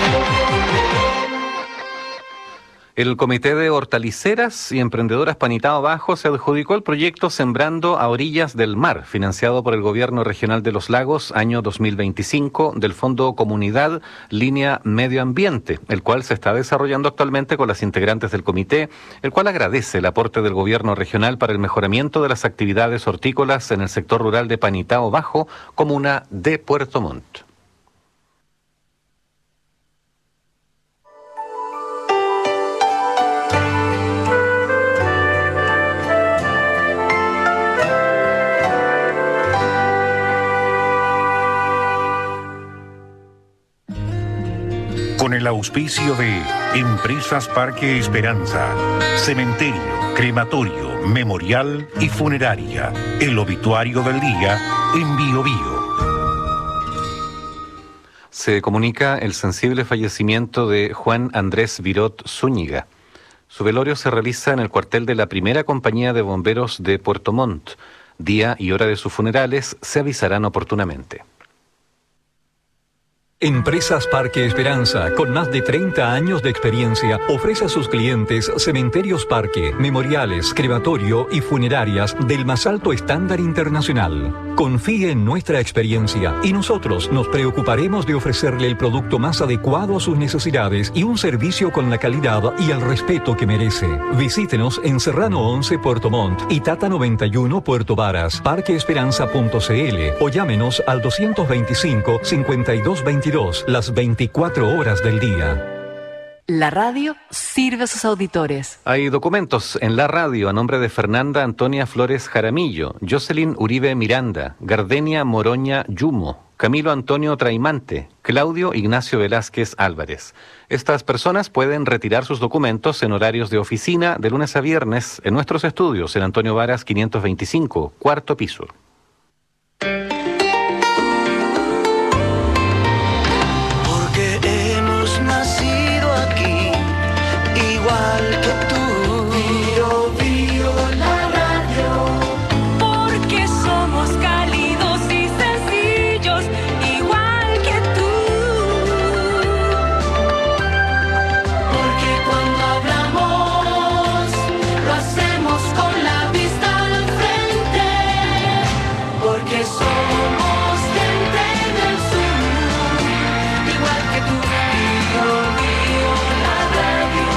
El Comité de Hortaliceras y Emprendedoras Panitao Bajo se adjudicó el proyecto Sembrando a Orillas del Mar, financiado por el Gobierno Regional de los Lagos, año dos mil veinticinco, del Fondo Comunidad Línea Medio Ambiente, el cual se está desarrollando actualmente con las integrantes del comité, el cual agradece el aporte del Gobierno Regional para el mejoramiento de las actividades hortícolas en el sector rural de Panitao Bajo, comuna de Puerto Montt. Con el auspicio de Empresas Parque Esperanza, Cementerio, Crematorio, Memorial y Funeraria. El obituario del día en Bio Bio. Se comunica el sensible fallecimiento de Juan Andrés Virot Zúñiga. Su velorio se realiza en el cuartel de la Primera Compañía de Bomberos de Puerto Montt. Día y hora de sus funerales se avisarán oportunamente. Empresas Parque Esperanza, con más de treinta años de experiencia, ofrece a sus clientes cementerios parque, memoriales, crematorio y funerarias del más alto estándar internacional. Confíe en nuestra experiencia y nosotros nos preocuparemos de ofrecerle el producto más adecuado a sus necesidades y un servicio con la calidad y el respeto que merece. Visítenos en Serrano once Puerto Montt y Tata noventa y uno Puerto Varas, parque esperanza punto c l o llámenos al doscientos veinticinco, cincuenta y dos veintidós las veinticuatro horas del día. La radio sirve a sus auditores. Hay documentos en la radio a nombre de Fernanda Antonia Flores Jaramillo, Jocelyn Uribe Miranda, Gardenia Moroña Yumo, Camilo Antonio Traimante, Claudio Ignacio Velázquez Álvarez. Estas personas pueden retirar sus documentos en horarios de oficina de lunes a viernes en nuestros estudios en Antonio Varas quinientos veinticinco, cuarto piso. Igual que tú, Bio, Bio, la radio, porque somos cálidos y sencillos, igual que tú, porque cuando hablamos, lo hacemos con la vista al frente, porque somos gente del sur, igual que tú, Bio, Bio, la radio.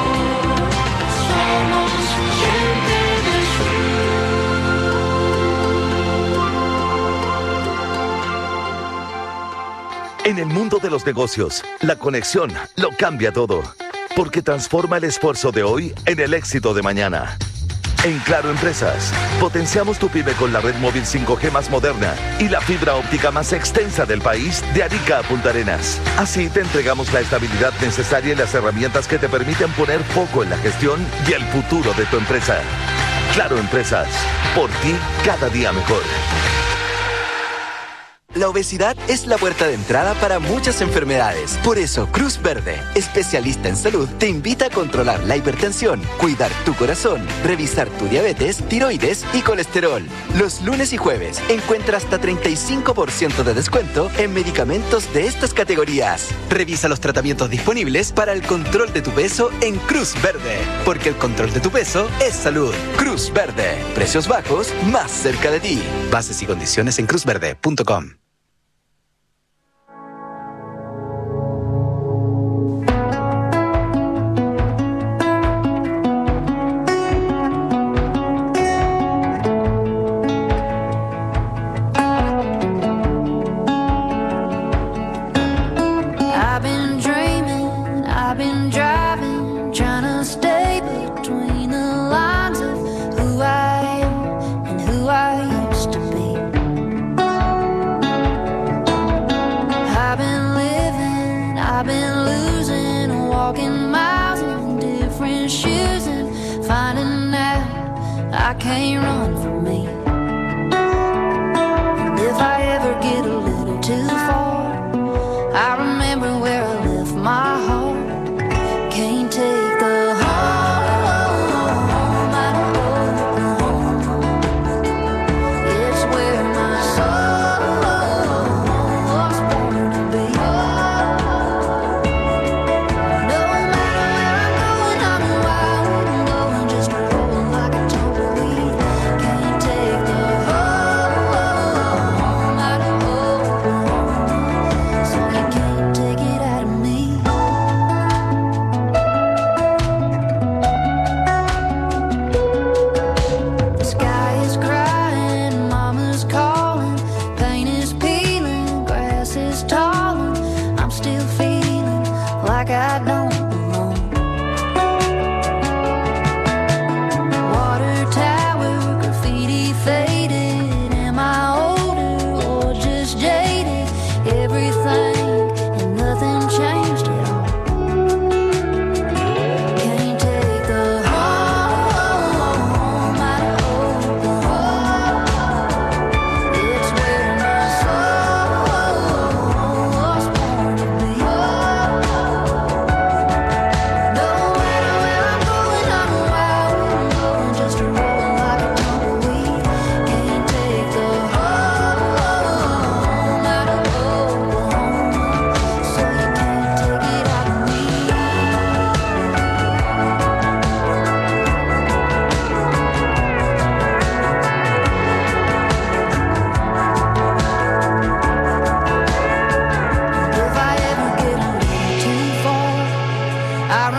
En el mundo de los negocios, la conexión lo cambia todo, porque transforma el esfuerzo de hoy en el éxito de mañana. En Claro Empresas, potenciamos tu pyme con la red móvil cinco G más moderna y la fibra óptica más extensa del país de Arica a Punta Arenas. Así te entregamos la estabilidad necesaria y las herramientas que te permiten poner foco en la gestión y el futuro de tu empresa. Claro Empresas, por ti cada día mejor. La obesidad es la puerta de entrada para muchas enfermedades. Por eso, Cruz Verde, especialista en salud, te invita a controlar la hipertensión, cuidar tu corazón, revisar tu diabetes, tiroides y colesterol. Los lunes y jueves encuentra hasta treinta y cinco por ciento de descuento en medicamentos de estas categorías. Revisa los tratamientos disponibles para el control de tu peso en Cruz Verde, porque el control de tu peso es salud. Cruz Verde, precios bajos más cerca de ti. Bases y condiciones en cruz verde punto com. Can't take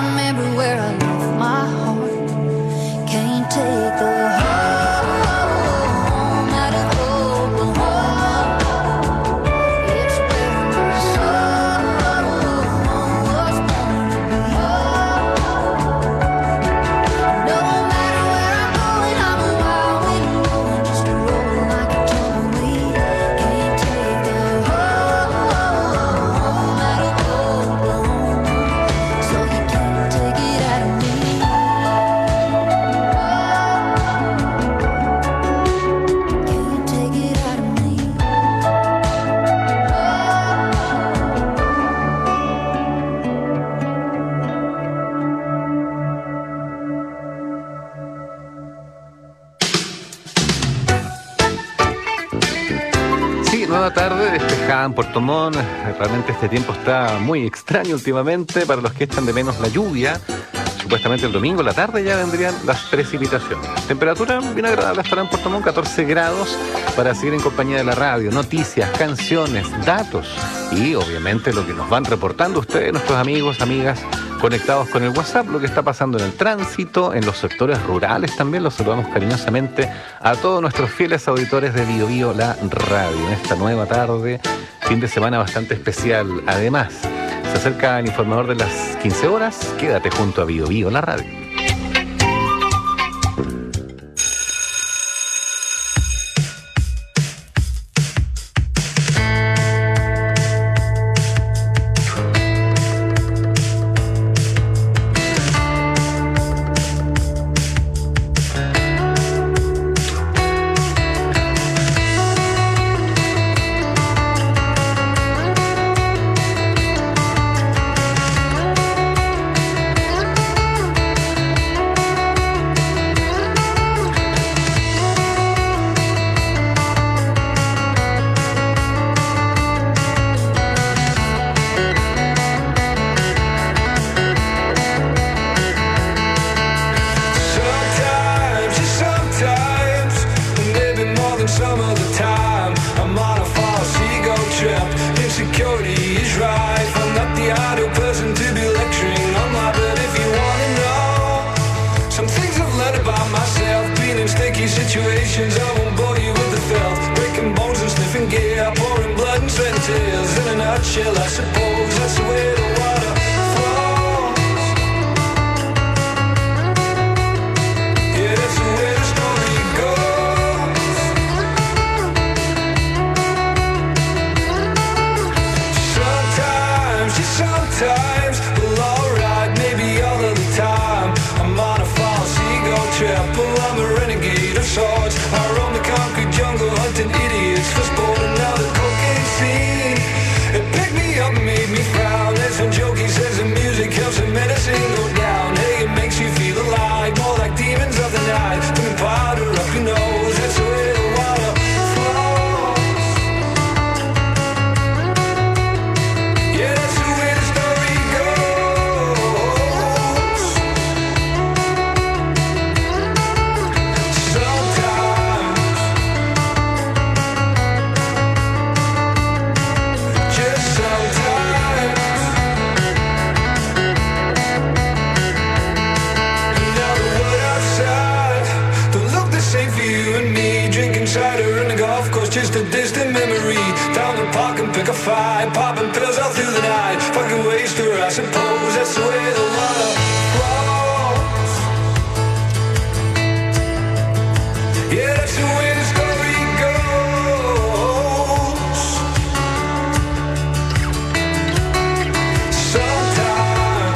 remember where I left my heart. Can't take the home out of Oklahoma. It's where the sun was born to be. No matter where I'm going, I'm a wild wind blowing, just a roll like a tumbleweed. Can't take the home out of Oklahoma, so you can't take it out of me. Can't take it out of me. Sí, nueva tarde despejada en Puerto Montt. Realmente este tiempo está muy extraño últimamente para los que echan de menos la lluvia. Supuestamente el domingo en la tarde ya vendrían las precipitaciones. Temperatura bien agradable estará en Puerto Montt, catorce grados, para seguir en compañía de la radio. Noticias, canciones, datos y obviamente lo que nos van reportando ustedes, nuestros amigos, amigas, conectados con el WhatsApp, lo que está pasando en el tránsito, en los sectores rurales también. Los saludamos cariñosamente a todos nuestros fieles auditores de Bio Bio, la radio, en esta nueva tarde, fin de semana bastante especial. Además, se acerca el informador de las quince horas. Quédate junto a Bio Bio, la radio. Sometimes, just sometimes, maybe more than some of the time, I'm on a false ego trip. Insecurity is right. I'm not the ideal person to be lecturing on my, but if you wanna know some things I've learned about myself, being in sticky situations, I won't bore you with the filth. Breaking bones and sniffing gear, pouring blood and sweat and tears. In a nutshell, I suppose that's the way the water flows. Yeah, that's the way the story goes. Sometimes, just sometimes, well, alright, maybe all of the time, I'm on a false ego trip. Well, I'm a renegade of sorts. I roam the concrete jungle hunting idiots for sport. And now the cocaine scene, it picked me up and made me frown. There's some joke he says the music helps the medicine go down. Hey, it makes you feel alive, more like demons of the night. Putting powder up your nose, that's the way the water flows. Yeah, that's the way the story goes. Sometimes, just sometimes. Now the world outside don't look the same for you and me. Drinking cider in the golf course, just a distant memory. Down the park and pick a fight, popping pills all through the night. Fucking waster, I suppose that's the way the water flows. Yeah, that's the way the story goes. Sometimes,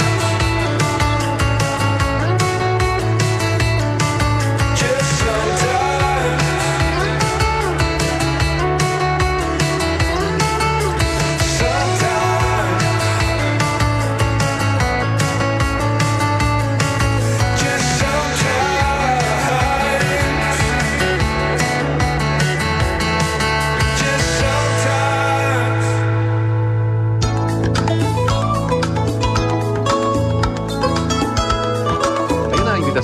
just sometimes. Sometimes,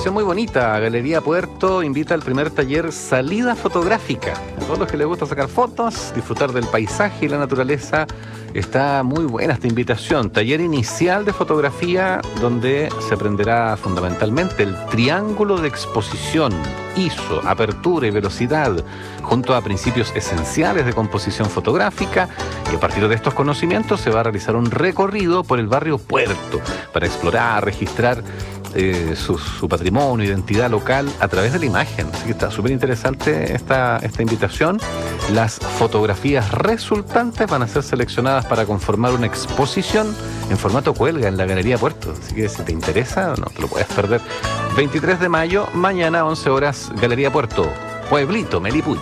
información muy bonita. Galería Puerto invita al primer taller Salida Fotográfica. A todos los que les gusta sacar fotos, disfrutar del paisaje y la naturaleza, está muy buena esta invitación. Taller inicial de fotografía donde se aprenderá fundamentalmente el triángulo de exposición, I S O, apertura y velocidad, junto a principios esenciales de composición fotográfica, y a partir de estos conocimientos se va a realizar un recorrido por el barrio Puerto para explorar, registrar eh, su, su patrimonio, identidad local a través de la imagen. Así que está súper interesante esta, esta invitación. Las fotografías resultantes van a ser seleccionadas para conformar una exposición en formato cuelga en la Galería Puerto. Así que si te interesa, no te lo puedes perder. veintitrés de mayo, mañana, once horas, Galería Puerto, Pueblito, Melipuy.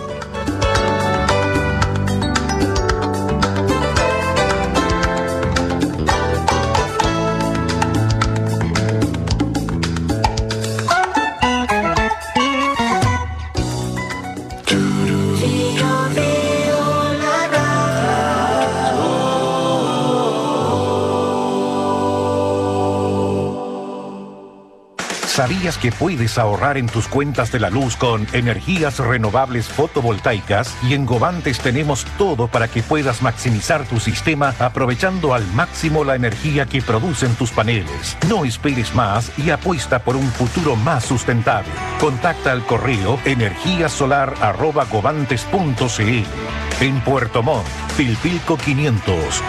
¿Sabías que puedes ahorrar en tus cuentas de la luz con energías renovables fotovoltaicas? Y en Govantes tenemos todo para que puedas maximizar tu sistema aprovechando al máximo la energía que producen tus paneles. No esperes más y apuesta por un futuro más sustentable. Contacta al correo energíasolar arroba govantes punto cl. En Puerto Montt, Pilpilco quinientos.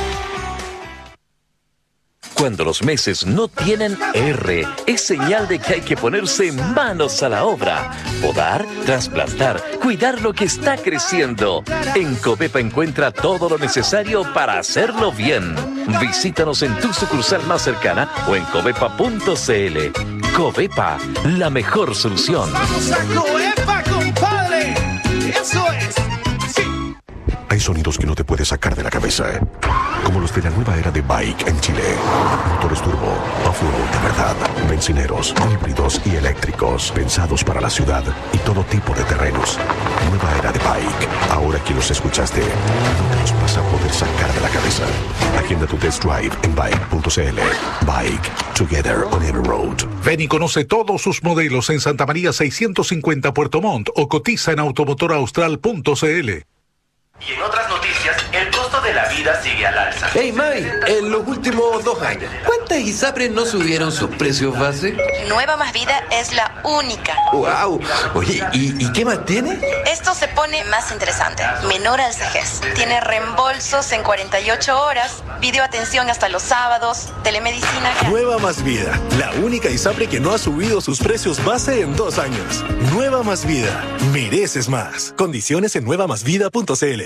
Cuando los meses no tienen R, es señal de que hay que ponerse manos a la obra. Podar, trasplantar, cuidar lo que está creciendo. En Covepa encuentra todo lo necesario para hacerlo bien. Visítanos en tu sucursal más cercana o en covepa punto cl. Covepa, la mejor solución. ¡Vamos a Covepa, compadre! ¡Eso es! Hay sonidos que no te puedes sacar de la cabeza, ¿eh? Como los de la nueva era de Bike en Chile. Motores turbo, off-road de verdad, bencineros, híbridos y eléctricos, pensados para la ciudad y todo tipo de terrenos. Nueva era de Bike. Ahora que los escuchaste, no los vas a poder sacar de la cabeza. Agenda tu test drive en bike punto cl. Bike, together on every road. Ven y conoce todos sus modelos en Santa María seiscientos cincuenta Puerto Montt o cotiza en automotoraustral punto cl. Y en otras noticias, el costo de la vida sigue al alza. Hey May, en los últimos dos años, ¿cuántas ISAPRES no subieron sus precios base? Nueva Más Vida es la única. ¡Wow! Oye, ¿y, ¿y qué más tiene? Esto se pone más interesante. Menor al vejez. Tiene reembolsos en cuarenta y ocho horas, videoatención hasta los sábados, telemedicina. Nueva Más Vida, la única ISAPRE que no ha subido sus precios base en dos años. Nueva Más Vida, mereces más. Condiciones en nueva más vida punto cl.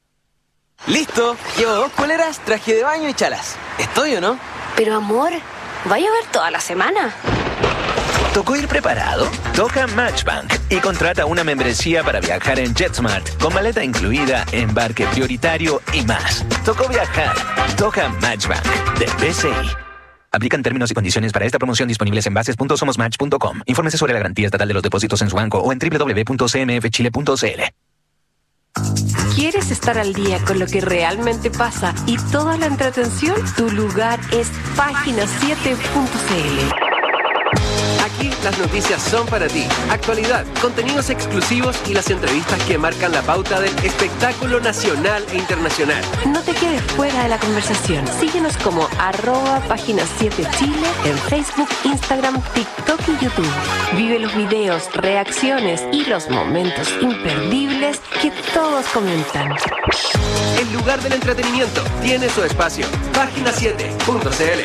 Listo, llevo dos poleras, traje de baño y chalas. ¿Estoy o no? Pero amor, ¿va a llover toda la semana? ¿Tocó ir preparado? Toca Matchbank y contrata una membresía para viajar en JetSmart con maleta incluida, embarque prioritario y más. Tocó viajar. Toca Matchbank de B C I. Aplican términos y condiciones para esta promoción disponibles en bases punto somos match punto com. Infórmese sobre la garantía estatal de los depósitos en su banco o en doble u doble u doble u punto c m f chile punto c l. ¿Quieres estar al día con lo que realmente pasa y toda la entretención? Tu lugar es página siete punto cl. Aquí las noticias son para ti. Actualidad, contenidos exclusivos y las entrevistas que marcan la pauta del espectáculo nacional e internacional. No te quedes fuera de la conversación. Síguenos como arroba página siete Chile en Facebook, Instagram, TikTok y YouTube. Vive los videos, reacciones y los momentos imperdibles que todos comentan. El lugar del entretenimiento tiene su espacio. página siete punto cl.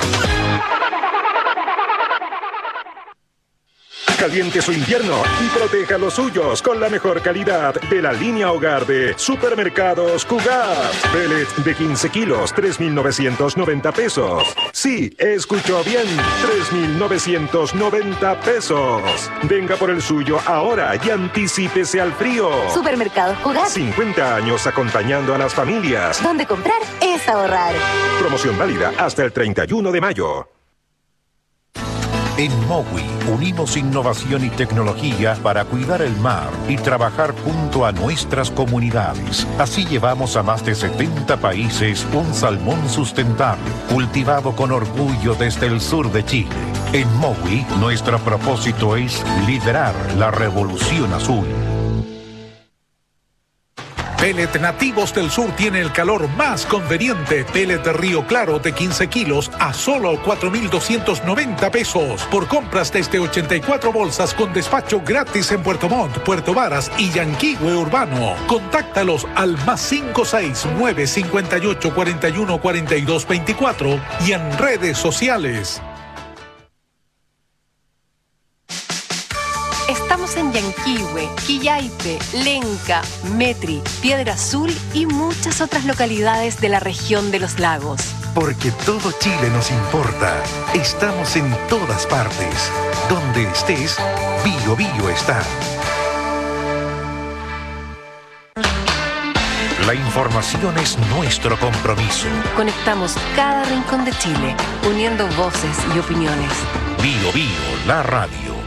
Caliente su invierno y proteja los suyos con la mejor calidad de la línea hogar de Supermercados Cugat. Pellet de quince kilos, tres mil novecientos noventa pesos. Sí, escuchó bien, tres mil novecientos noventa pesos. Venga por el suyo ahora y anticípese al frío. Supermercados Cugat. cincuenta años acompañando a las familias. Donde comprar es ahorrar. Promoción válida hasta el treinta y uno de mayo. En Mowi unimos innovación y tecnología para cuidar el mar y trabajar junto a nuestras comunidades. Así llevamos a más de setenta países un salmón sustentable, cultivado con orgullo desde el sur de Chile. En Mowi, nuestro propósito es liderar la revolución azul. Pellet Nativos del Sur tiene el calor más conveniente. Pellet Río Claro de quince kilos a solo cuatro mil doscientos noventa pesos. Por compras desde ochenta y cuatro bolsas con despacho gratis en Puerto Montt, Puerto Varas y Yanquihue Urbano. Contáctalos al más cinco seis nueve cinco ocho cuatro uno cuatro dos dos cuatro y en redes sociales. Estamos en Yanquihue, Quillaipe, Lenca, Metri, Piedra Azul y muchas otras localidades de la región de los lagos. Porque todo Chile nos importa. Estamos en todas partes. Donde estés, Bio Bio está. La información es nuestro compromiso. Conectamos cada rincón de Chile, uniendo voces y opiniones. Bio Bio, la radio.